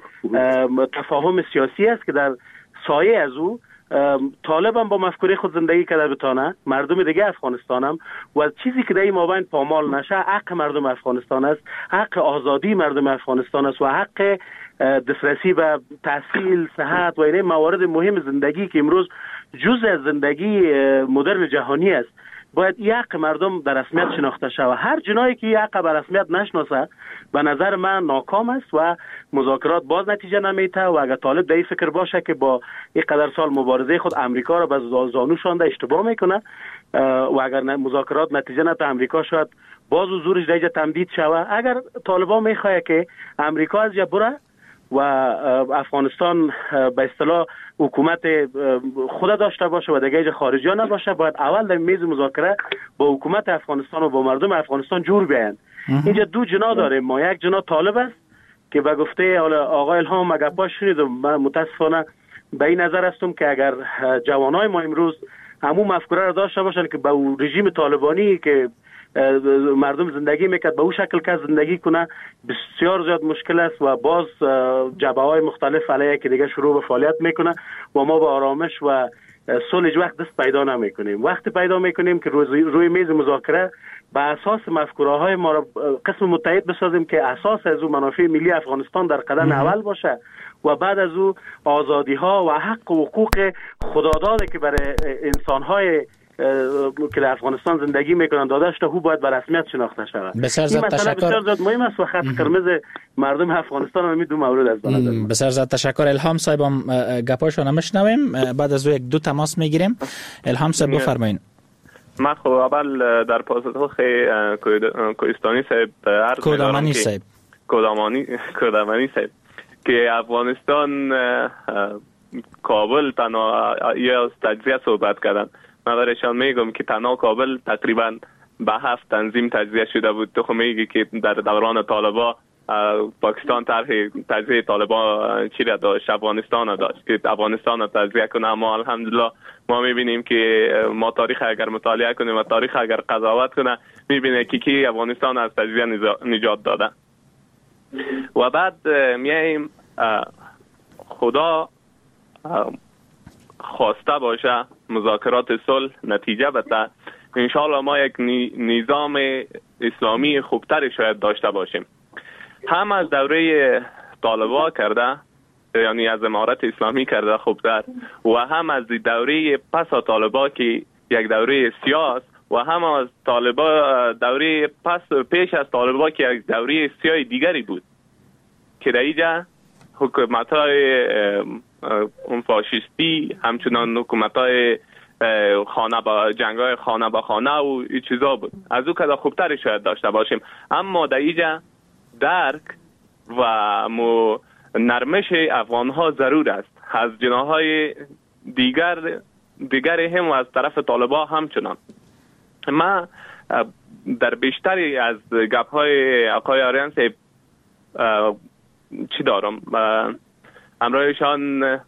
تفاهم سیاسی است که در سایه از او طالب هم با مفکوره خود زندگی کرده بتانه، مردم دیگه افغانستان هم و چیزی که در این مابین پامال نشه حق مردم افغانستان است، حق آزادی مردم افغانستان است و حق دسترسی به تحصیل، صحت و این موارد مهم زندگی که امروز جزء از زندگی مدرن جهانی است باید این حق مردم در رسمیت شناخته شود. هر جنایی که این حق به رسمیت نشناسه به نظر من ناکام است و مذاکرات باز نتیجه نمیده و اگر طالب در این فکر باشه که با این قدر سال مبارزه خود امریکا را به زانو شانده اشتباه میکنه و اگر مذاکرات نتیجه نده امریکا شاید باز حضورش در اینجا تمدید شود. اگر طالبان میخواد که امریکا از جا بره و افغانستان به اصطلاح حکومت خود داشته باشه و دیگه خارجی ها نباشه، باید اول در میز مذاکره با حکومت افغانستان و با مردم افغانستان جور بیاین. اینجا دو جنا داره، ما یک جنا طالب است که به گفته آقای الهام مگپا شنیدم، من متاسفانه به این نظر هستم که اگر جوانای ما امروز همون مفکوره را داشته باشن که با رژیم طالبانی که مردم زندگی میکرد به اون شکل که زندگی کنه بسیار زیاد مشکل است و باز جبهه های مختلف علیه که دیگه شروع به فعالیت میکنه و ما با آرامش و صلح وقت دست پیدا نمیکنیم. وقتی پیدا میکنیم که روی, روی میز مذاکره به اساس مفکوره های ما را قسم متحد بسازیم که اساس از اون منافع ملی افغانستان در قدم اول باشه و بعد از او آزادی ها و حق و حقوق خداداده که برای انسان های که در افغانستان زندگی میکنن داده شده او باید به رسمیت شناخته شود. بسیار زیاد تشکر. بسیار زیاد مهم است و خط قرمز مردم افغانستان هم دو مورد است. بسیار زیاد تشکر. الهام صاحب هم گپاشو نمیشنویم، بعد از او یک دو تماس میگیریم. الهام صاحب بفرمایید. من خب اول در پاسخ کوهستانی صاحب عرض کودامانی صاحب کودامانی کودامانی صاحب که افغانستان کابل تنها یا از تجزیه صحبت کردن. من برایشان میگم که تنها کابل تقریبا به هفت تنظیم تجزیه شده بود. تو خب میگی که در دوران طالبا پاکستان طرح تجزیه طالبان چی را داشت، افغانستان داشت که افغانستان را تجزیه کنه. اما الحمدلله ما میبینیم که ما تاریخ اگر مطالعه کنیم و تاریخ اگر قضاوت کنه میبینه که کی افغانستان از تجزیه نجات داده. و بعد میایم خدا خواسته باشه مذاکرات صلح نتیجه بده، انشالله ما یک نظام اسلامی خوبتری شاید داشته باشیم. هم از دوره طالبا کرده، یعنی از امارت اسلامی کرده خوبتر، و هم از دوره پس از طالبا که یک دوره سیاس، و هم از طالبا دوره پس پیش از طالبا که یک دوره سیای دیگری بود که در اینجا حکومت‌های اون فاشیستی، همچنان حکومت‌های خانه با جنگ‌های خانه با خانه و این چیزا بود. از او که خوبتری شاید داشته باشیم. اما در اینجا درک و مو نرمش افغان‌ها ضرور است. از جناح‌های دیگر دیگر هم و از طرف طالبا همچنان. ما در بیشتری از گپ‌های آقای آریان صاحب چی دارم امرایشان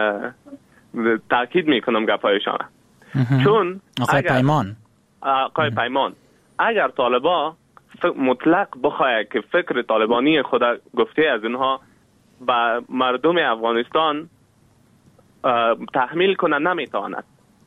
تاکید میکنم گپ‌هایشان، چون آقای پیمان آقای پیمان اگر طالبا مطلق بخواه که فکر طالبانی خود گفته از اینها به مردم افغانستان تحمیل کنه نمیتواند.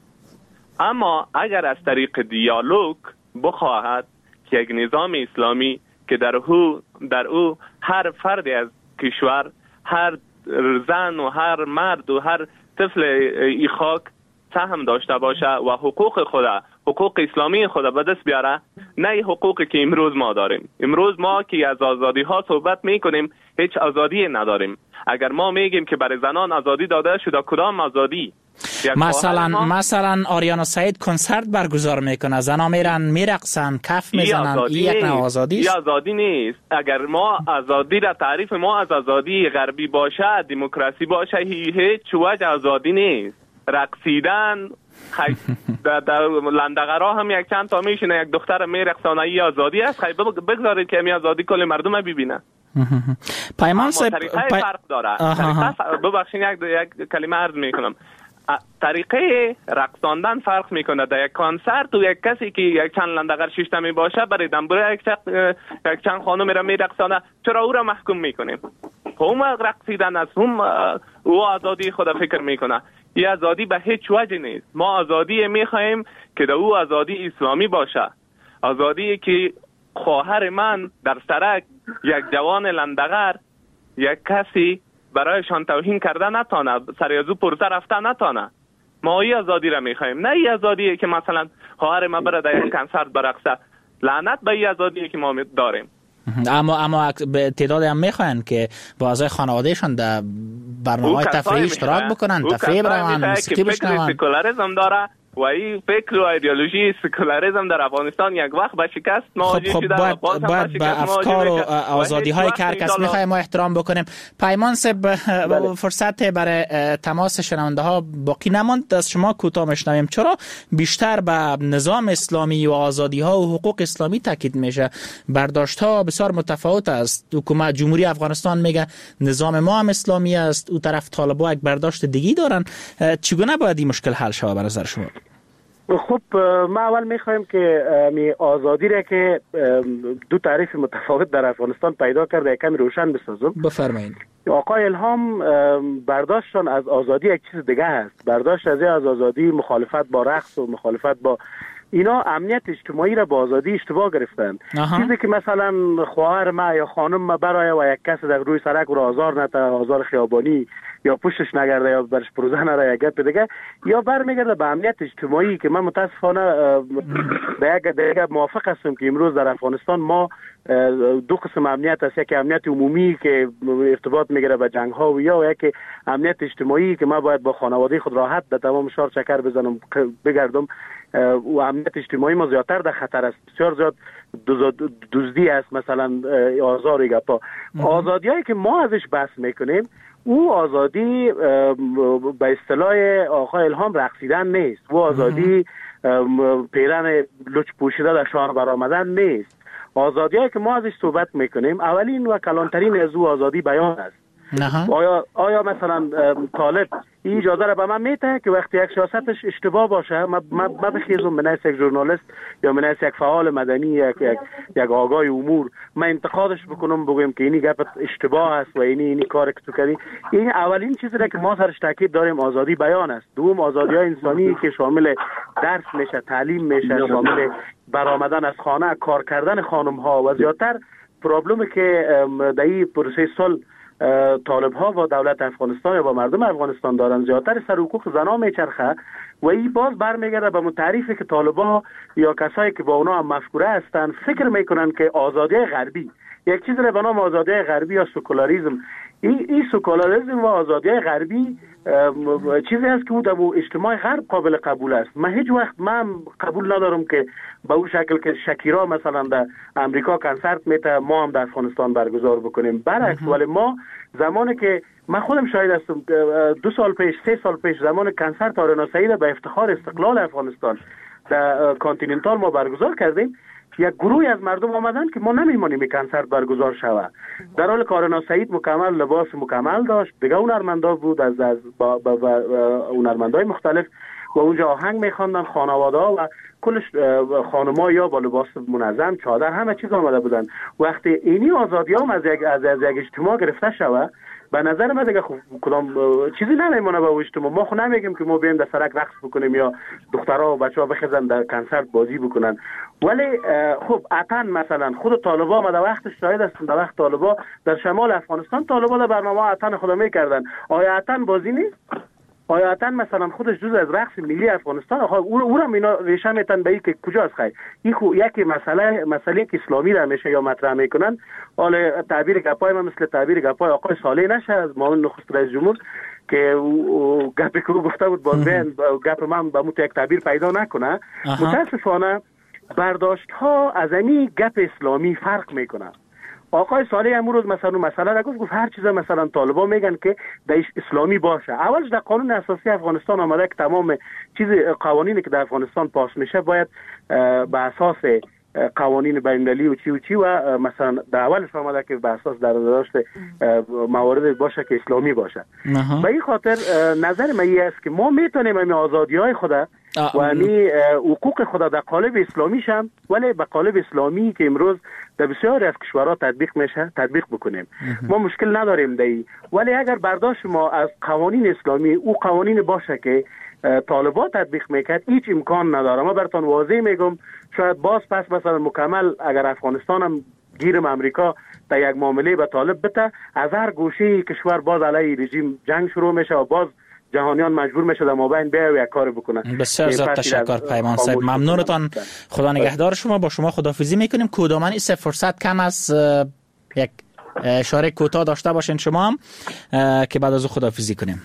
اما اگر از طریق دیالوگ بخواهد که یک نظام اسلامی که در او در او هر فردی از کشور، هر زن و هر مرد و هر طفل ای خاک سهم داشته باشه و حقوق خود، حقوق اسلامی خود به دست بیاره، نه حقوقی که امروز ما داریم. امروز ما که از آزادی ها صحبت میکنیم هیچ آزادی نداریم. اگر ما میگیم که برای زنان آزادی داده شده، کدام آزادی؟ مثلا مثلا آریانا سعید کنسرت برگزار میکنه، زنا میرن میرقصن، کف میزنن، این یک نوع آزادی است؟ آزادی نیست. اگر ما آزادی را تعریف ما از آزادی غربی باشه، دموکراسی باشه، هیچ وجه آزادی نیست. رقصیدن خی... در, در لندغرا هم یک چند تا میشینه یک دختر میرقصانه، ای آزادی است؟ خیلی بگذارید که می آزادی کل مردم ببینه. پیمان صاحب طریقه پی... فرق داره. طریقه ببخشید یک, یک کلمه عرض میکنم. طریقه رقصاندن فرق میکنه. در یک کنسرت و یک کسی که یک چند لندغر شیشتمی باشه برای دنبوره یک, یک چند خانم را میرقصانه، چرا او را محکوم میکنیم؟ هم رقصیدن است، هم او آزادی خود فکر میکنه. این آزادی به هیچ وجه نیست. ما آزادی میخواهیم که در او آزادی اسلامی باشه، آزادی که خواهر من در سرک یک جوان لندغر یک کسی برایشان توهین کرده نتانه، سریازو پرسه رفته نتانه. ما این آزادی را میخواهیم، نه این آزادی که مثلا خواهر ما بره در یک کنسرت برقصه. لعنت به این آزادی که ما داریم. اما اما تعداد هم میخواین که بعضی خانوادهشان در برنامه‌های تفریحی اشتراک بکنن، تفریح برن، موسیقی بشنون. سکولاریسم داره و این فکر و ایدئولوژی سکولاریسم در افغانستان یک وقت به شکست مواجه خب شده. باید, باید به افکار و آزادی های که هر کس میخواه ما احترام بکنیم. پیمان صاحب فرصت برای تماس شنونده ها باقی نماند، از شما کوتاه میشنویم. چرا بیشتر به نظام اسلامی و آزادی ها و حقوق اسلامی تاکید میشه؟ برداشت ها بسیار متفاوت است. حکومت جمهوری افغانستان میگه نظام ما هم اسلامی است، اون طرف طالبا یک برداشت دیگی دارن. چگونه باید این مشکل حل شود به نظر شما؟ خب ما اول میخوایم که می آزادی را که دو تعریف متفاوت در افغانستان پیدا کرده کمی روشن بسازم. بفرمایید. آقای الهام برداشتشان از آزادی یک چیز دیگه هست. برداشت از از آزادی مخالفت با رقص و مخالفت با اینا امنیت اجتماعی را با آزادی اشتباه گرفتن. چیزی که مثلا خواهر ما یا خانم ما برای و یک کس در روی سرک رو آزار نته، آزار خیابانی یا پشتش نگرده یا برش پروزه نره یک گپ دیگه، یا برمیگرده به امنیت اجتماعی که من متاسفانه به یک دیگه موافق هستم که امروز در افغانستان ما دو قسم امنیت است. یک امنیت عمومی که ارتباط میگیره به جنگ ها و یا یک امنیت اجتماعی که ما باید با خانواده خود راحت در تمام شهر چکر بزنم بگردم. و امنیت اجتماعی ما زیادتر در خطر است. بسیار زیاد دزدی است، مثلا آزار گپا. آزادیایی که ما ازش بحث میکنیم او آزادی به اصطلاح آقای الهام رقصیدن نیست، او آزادی پیرن لچ پوشیده در شهر برآمدن نیست. آزادیایی که ما ازش صحبت میکنیم اولین و کلانترین از او آزادی بیان است. آیا آیا مثلا طالب این اجازه را به من میده که وقتی یک سیاستش اشتباه باشه ما ما بخیزم من از یک ژورنالیست یا من از یک فعال مدنی یک یک, یک آگاه امور من انتقادش بکنم بگم که اینی گپ اشتباه است و اینی اینی کار که تو کردی. این اولین چیزی را که ما سرش تاکید داریم آزادی بیان است. دوم آزادی‌های انسانی که شامل درس میشه، تعلیم میشه، شامل برآمدن از خانه، کار کردن خانم ها و زیادتر پرابلمی که در این پروسه صلح طالب ها و دولت افغانستان و مردم افغانستان دارن زیادتر سر حقوق زنا میچرخه و این باز برمیگرده به تعریفی که طالبا یا کسایی که با اونا هم مفکوره هستن فکر میکنن که آزادی غربی یک چیز را به نام آزادی غربی یا سکولاریسم، این این سکولاریسم و آزادی غربی چیزی است که در اجتماع غرب قابل قبول است. من هیچ وقت من قبول ندارم که به اون شکل که شکیرا مثلا در امریکا کنسرت میته ما هم در افغانستان برگزار بکنیم. برعکس، ولی ما زمانی که من خودم شاهد هستم دو سال پیش سه سال پیش زمان کنسرت آرنا سعید به افتخار استقلال افغانستان در کانتیننتال ما برگزار کردیم، یک گروهی از مردم آمدن که ما نمیمانیم این کنسرت برگزار شود، در حالی که آرنا سعید مکمل لباس مکمل داشت، دیگه هنرمندا بود از از با, با, با هنرمندای مختلف و اونجا آهنگ میخواندن، خانواده ها و کلش خانم‌ها یا با لباس منظم، چادر، همه چیز آمده بودن. وقتی اینی آزادی هم از یک از, از یک اجتماع گرفته شود به نظر من دیگه کدام چیزی نمیمونه به اجتماع. ما خو نمیگیم که ما بیایم در سرک رقص بکنیم یا دخترها و بچه‌ها بخزن در کنسرت بازی بکنن، ولی خب عطن مثلا خود طالبا ما در وقتش شاهد هستیم، در وقت طالبا در شمال افغانستان طالبا در برنامه عطن خود میکردن. آیا عطن بازی نیست؟ آیا عطن مثلا خودش جزء از رقص ملی افغانستان؟ آخه او او را اینا ریشه میتن به اینکه کجاست خیر این خو یکی مسئله مسئله که اسلامی را میشه یا مطرح میکنن. حالا تعبیر گپای ما مثل تعبیر گپای آقای صالح نشه از معاون نخست رئیس جمهور که گپی که گفته بود باز بین گپ من به مو یک تعبیر پیدا نکنه. متاسفانه برداشت ها از این گپ اسلامی فرق میکنه. آقای صالح امروز مثلا مسئله را گفت، گفت هر چیز مثلا طالبا میگن که دایش اسلامی باشه. اولش در قانون اساسی افغانستان آمده که تمام چیز قوانینی که در افغانستان پاس میشه باید به اساس قوانین بین‌المللی و چی و چی و مثلا در اولش آمده که به اساس در داشت موارد باشه که اسلامی باشه. به این خاطر نظر من این است که ما میتونیم این آزادی‌های خود و این حقوق خود در قالب اسلامی شم ولی به قالب اسلامی که امروز در بسیاری از کشورها تطبیق میشه تطبیق بکنیم. ما مشکل نداریم دی، ولی اگر برداشت ما از قوانین اسلامی او قوانین باشه که طالبان تطبیق میکرد هیچ امکان نداره. ما براتون واضح میگم شاید باز پس مثلا مکمل اگر افغانستان هم گیرم امریکا در یک معامله به طالب بده، از هر گوشه کشور باز علیه رژیم جنگ شروع میشه و باز جهانیان مجبور میشه در مابین بیا و یک کار بکنن. بسیار زیاد تشکر پیمان صاحب، ممنونتان. خدا نگهدار شما. با شما خداحافظی میکنیم. کدامن این فرصت کم است یک اشاره کوتاه داشته باشین شما هم که بعد از او خداحافظی کنیم.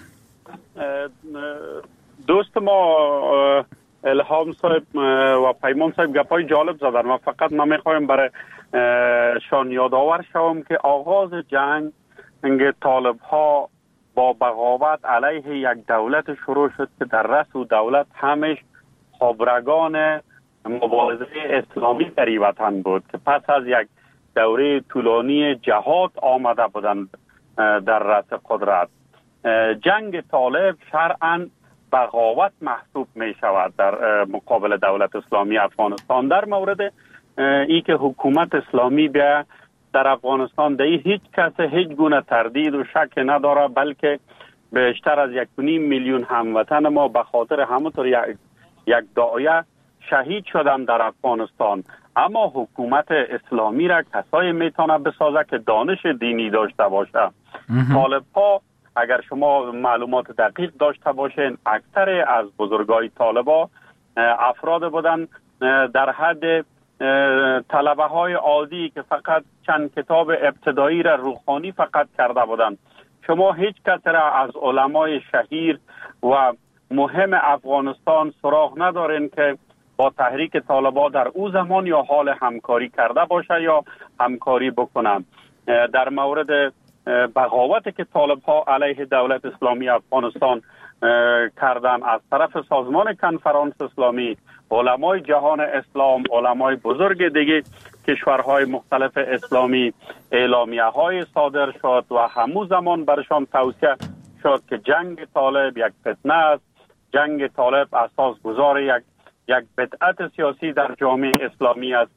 دوست ما الهام صاحب و پیمان صاحب گپای جالب زدن و فقط ما میخوایم برای شان یادآور شوم که آغاز جنگ انگه طالب ها با بغاوت علیه یک دولت شروع شد که در رأس و دولت همش خبرگان مبارزه اسلامی در این وطن بود که پس از یک دوره طولانی جهاد آمده بودند در رأس قدرت. جنگ طالب شرعاً بغاوت محسوب می شود در مقابل دولت اسلامی افغانستان. در مورد ای که حکومت اسلامی بیا در افغانستان در هیچ کس هیچ گونه تردید و شک نداره، بلکه بیشتر از یک و نیم میلیون هموطن ما به خاطر همونطور یک یک داعیه شهید شدن در افغانستان. اما حکومت اسلامی را کسایی میتونه بسازه که دانش دینی داشته باشه. طالب ها اگر شما معلومات دقیق داشته باشین اکثر از بزرگای طالبا افراد بودن در حد طلبه های عادی که فقط چند کتاب ابتدایی را روحانی فقط کرده بودند. شما هیچ کس را از علمای شهیر و مهم افغانستان سراغ ندارین که با تحریک طالبان در او زمان یا حال همکاری کرده باشه یا همکاری بکنم. در مورد بغاوتی که طالب‌ها علیه دولت اسلامی افغانستان کردن از طرف سازمان کنفرانس اسلامی، علمای جهان اسلام، علمای بزرگ دیگه کشورهای مختلف اسلامی، اعلامیه های صادر شد و همون زمان برشان توصیه شد که جنگ طالب یک فتنه است، جنگ طالب اساس گذار یک یک بدعت سیاسی در جامعه اسلامی است.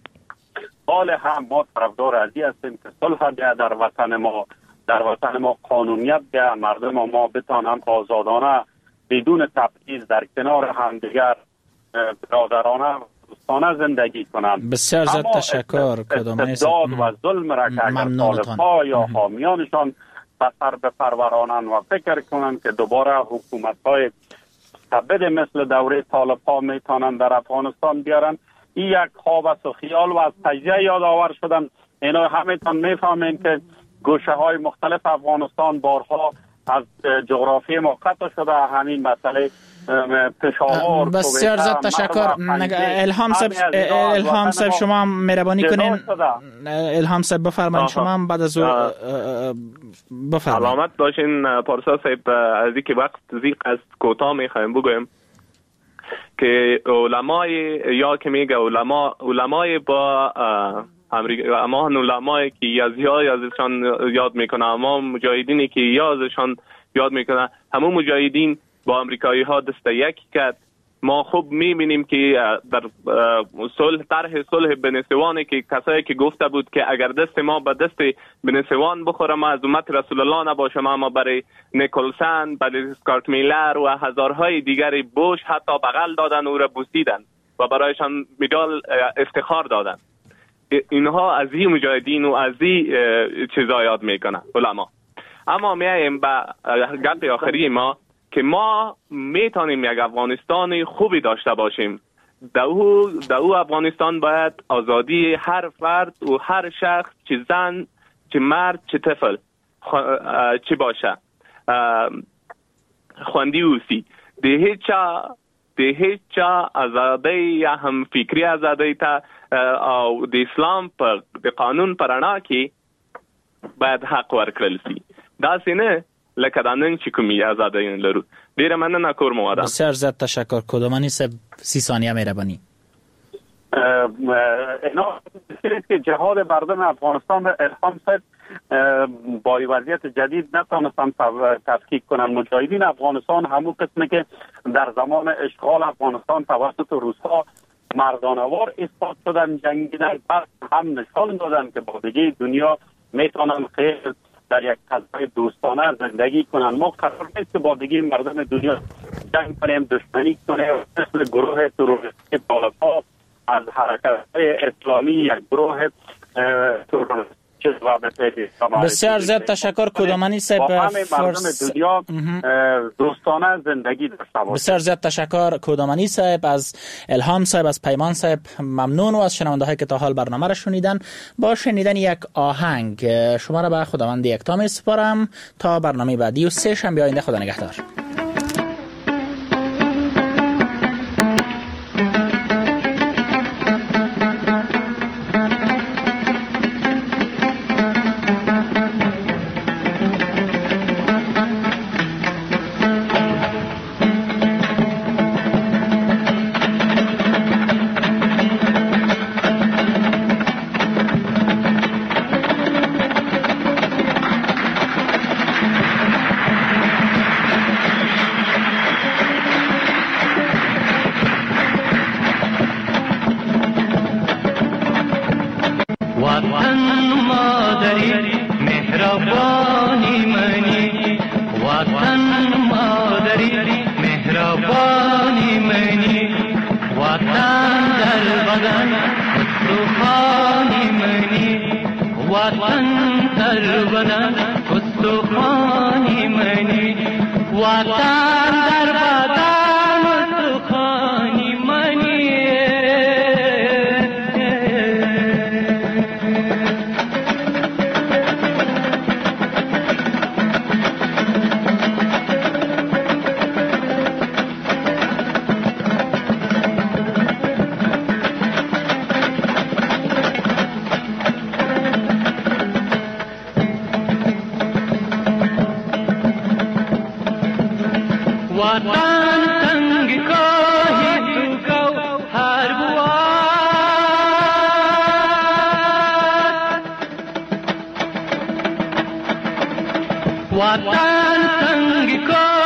حال هم ما طرفدار ازی هستیم که صلح بیا در وطن ما، در وطن ما قانونیت بیا، مردم ما بتانند آزادانه بدون تبعیض در کنار همدیگر برادرانه و دوستانه زندگی کنند. بسیار زیاد تشکر. استبداد و ظلم را که اگر طالب‌ها یا حامیانشان بسر بپرورانند و فکر کنند که دوباره حکومت‌های مستبد مثل دوره طالب‌ها میتونند در افغانستان بیارن، این یک خواب است و خیال و از تجزیه یادآور شدن. اینا همتون میفهمین که گوشه های مختلف افغانستان بارها از جغرافی ما قطع شده. همین مسئله پشاور، بسیار زیاد تشکر. الهام صاحب، الهام صاحب شما مهربانی کنین. الهام صاحب بفرمایید، شما هم بعد از او بفرمایید. سلامت باشین پارسا صاحب. از اینکه وقت زیق از کوتاه میخوایم بگویم که علمای یا که میگه علما علمای با امریکا، اما علمای که یزیا ازشان یاد میکنه، اما مجاهدینی که یازشان یاد میکنه، همون مجاهدین با امریکایی ها دست یک کرد. ما خوب میبینیم که در صلح، طرح صلح بنسوانی که کسایی که گفته بود که اگر دست ما به دست بنسوان بخوره ما از امت رسول الله نباشم، اما برای نیکلسن، برای اسکارت میلر و هزارهای دیگری بوش حتی بغل دادن و را بوسیدن و برایشان مدال افتخار دادن. اینها از این مجاهدین و از این چیزا یاد میکنن علما. اما میایم به گپ آخری ما که ما میتونیم یک افغانستان خوبی داشته باشیم. در او, در او افغانستان باید آزادی هر فرد و هر شخص، چه زن، چه مرد، چه طفل، چه باشه، خواندی اوسی ده هیچا ده هیچا آزادی یا هم فکری آزادی تا او د اسلام پر د قانون پرانا کې باید حق ورکړل شي. دا سینه لکه دا نن چې کومې آزادۍ لرو. ډیره مننه کور مو وادم. بسیار زیاد تشکر. کدامانی صاحب سی ثانیه مهربانی. اینا که جهاد مردم افغانستان الهام صاحب با وضعیت جدید نتونستن تفکیک کنن. مجاهدین افغانستان همون قسمی که در زمان اشغال افغانستان توسط روس‌ها مردانوار اثبات شدن، جنگیدن، بعد هم نشان دادن که با دیگه دنیا میتونن خیلی در یک فضای دوستانه زندگی کنن. ما قرار نیست که با دیگه مردم دنیا جنگ کنیم، دشمنی کنیم. مثل گروه تروریستی طالب‌ها از حرکت‌های اسلامی یک گروه تروریستی بسیار زیاد تشکر. کدامانی صاحب با همه مردم دنیا دوستانه زندگی داشته باشیم. بسیار زیاد تشکر کدامانی صاحب، از الهام صاحب، از پیمان صاحب ممنون و از شنونده هایی که تا حال برنامه را شنیدن. با شنیدن یک آهنگ شما را به خداوند یکتا می سپارم تا برنامه بعدی و سه شنبه آینده. خدا نگهدار. وطن تنگ کاهی تو گوهر بود وطن تنگ کاهی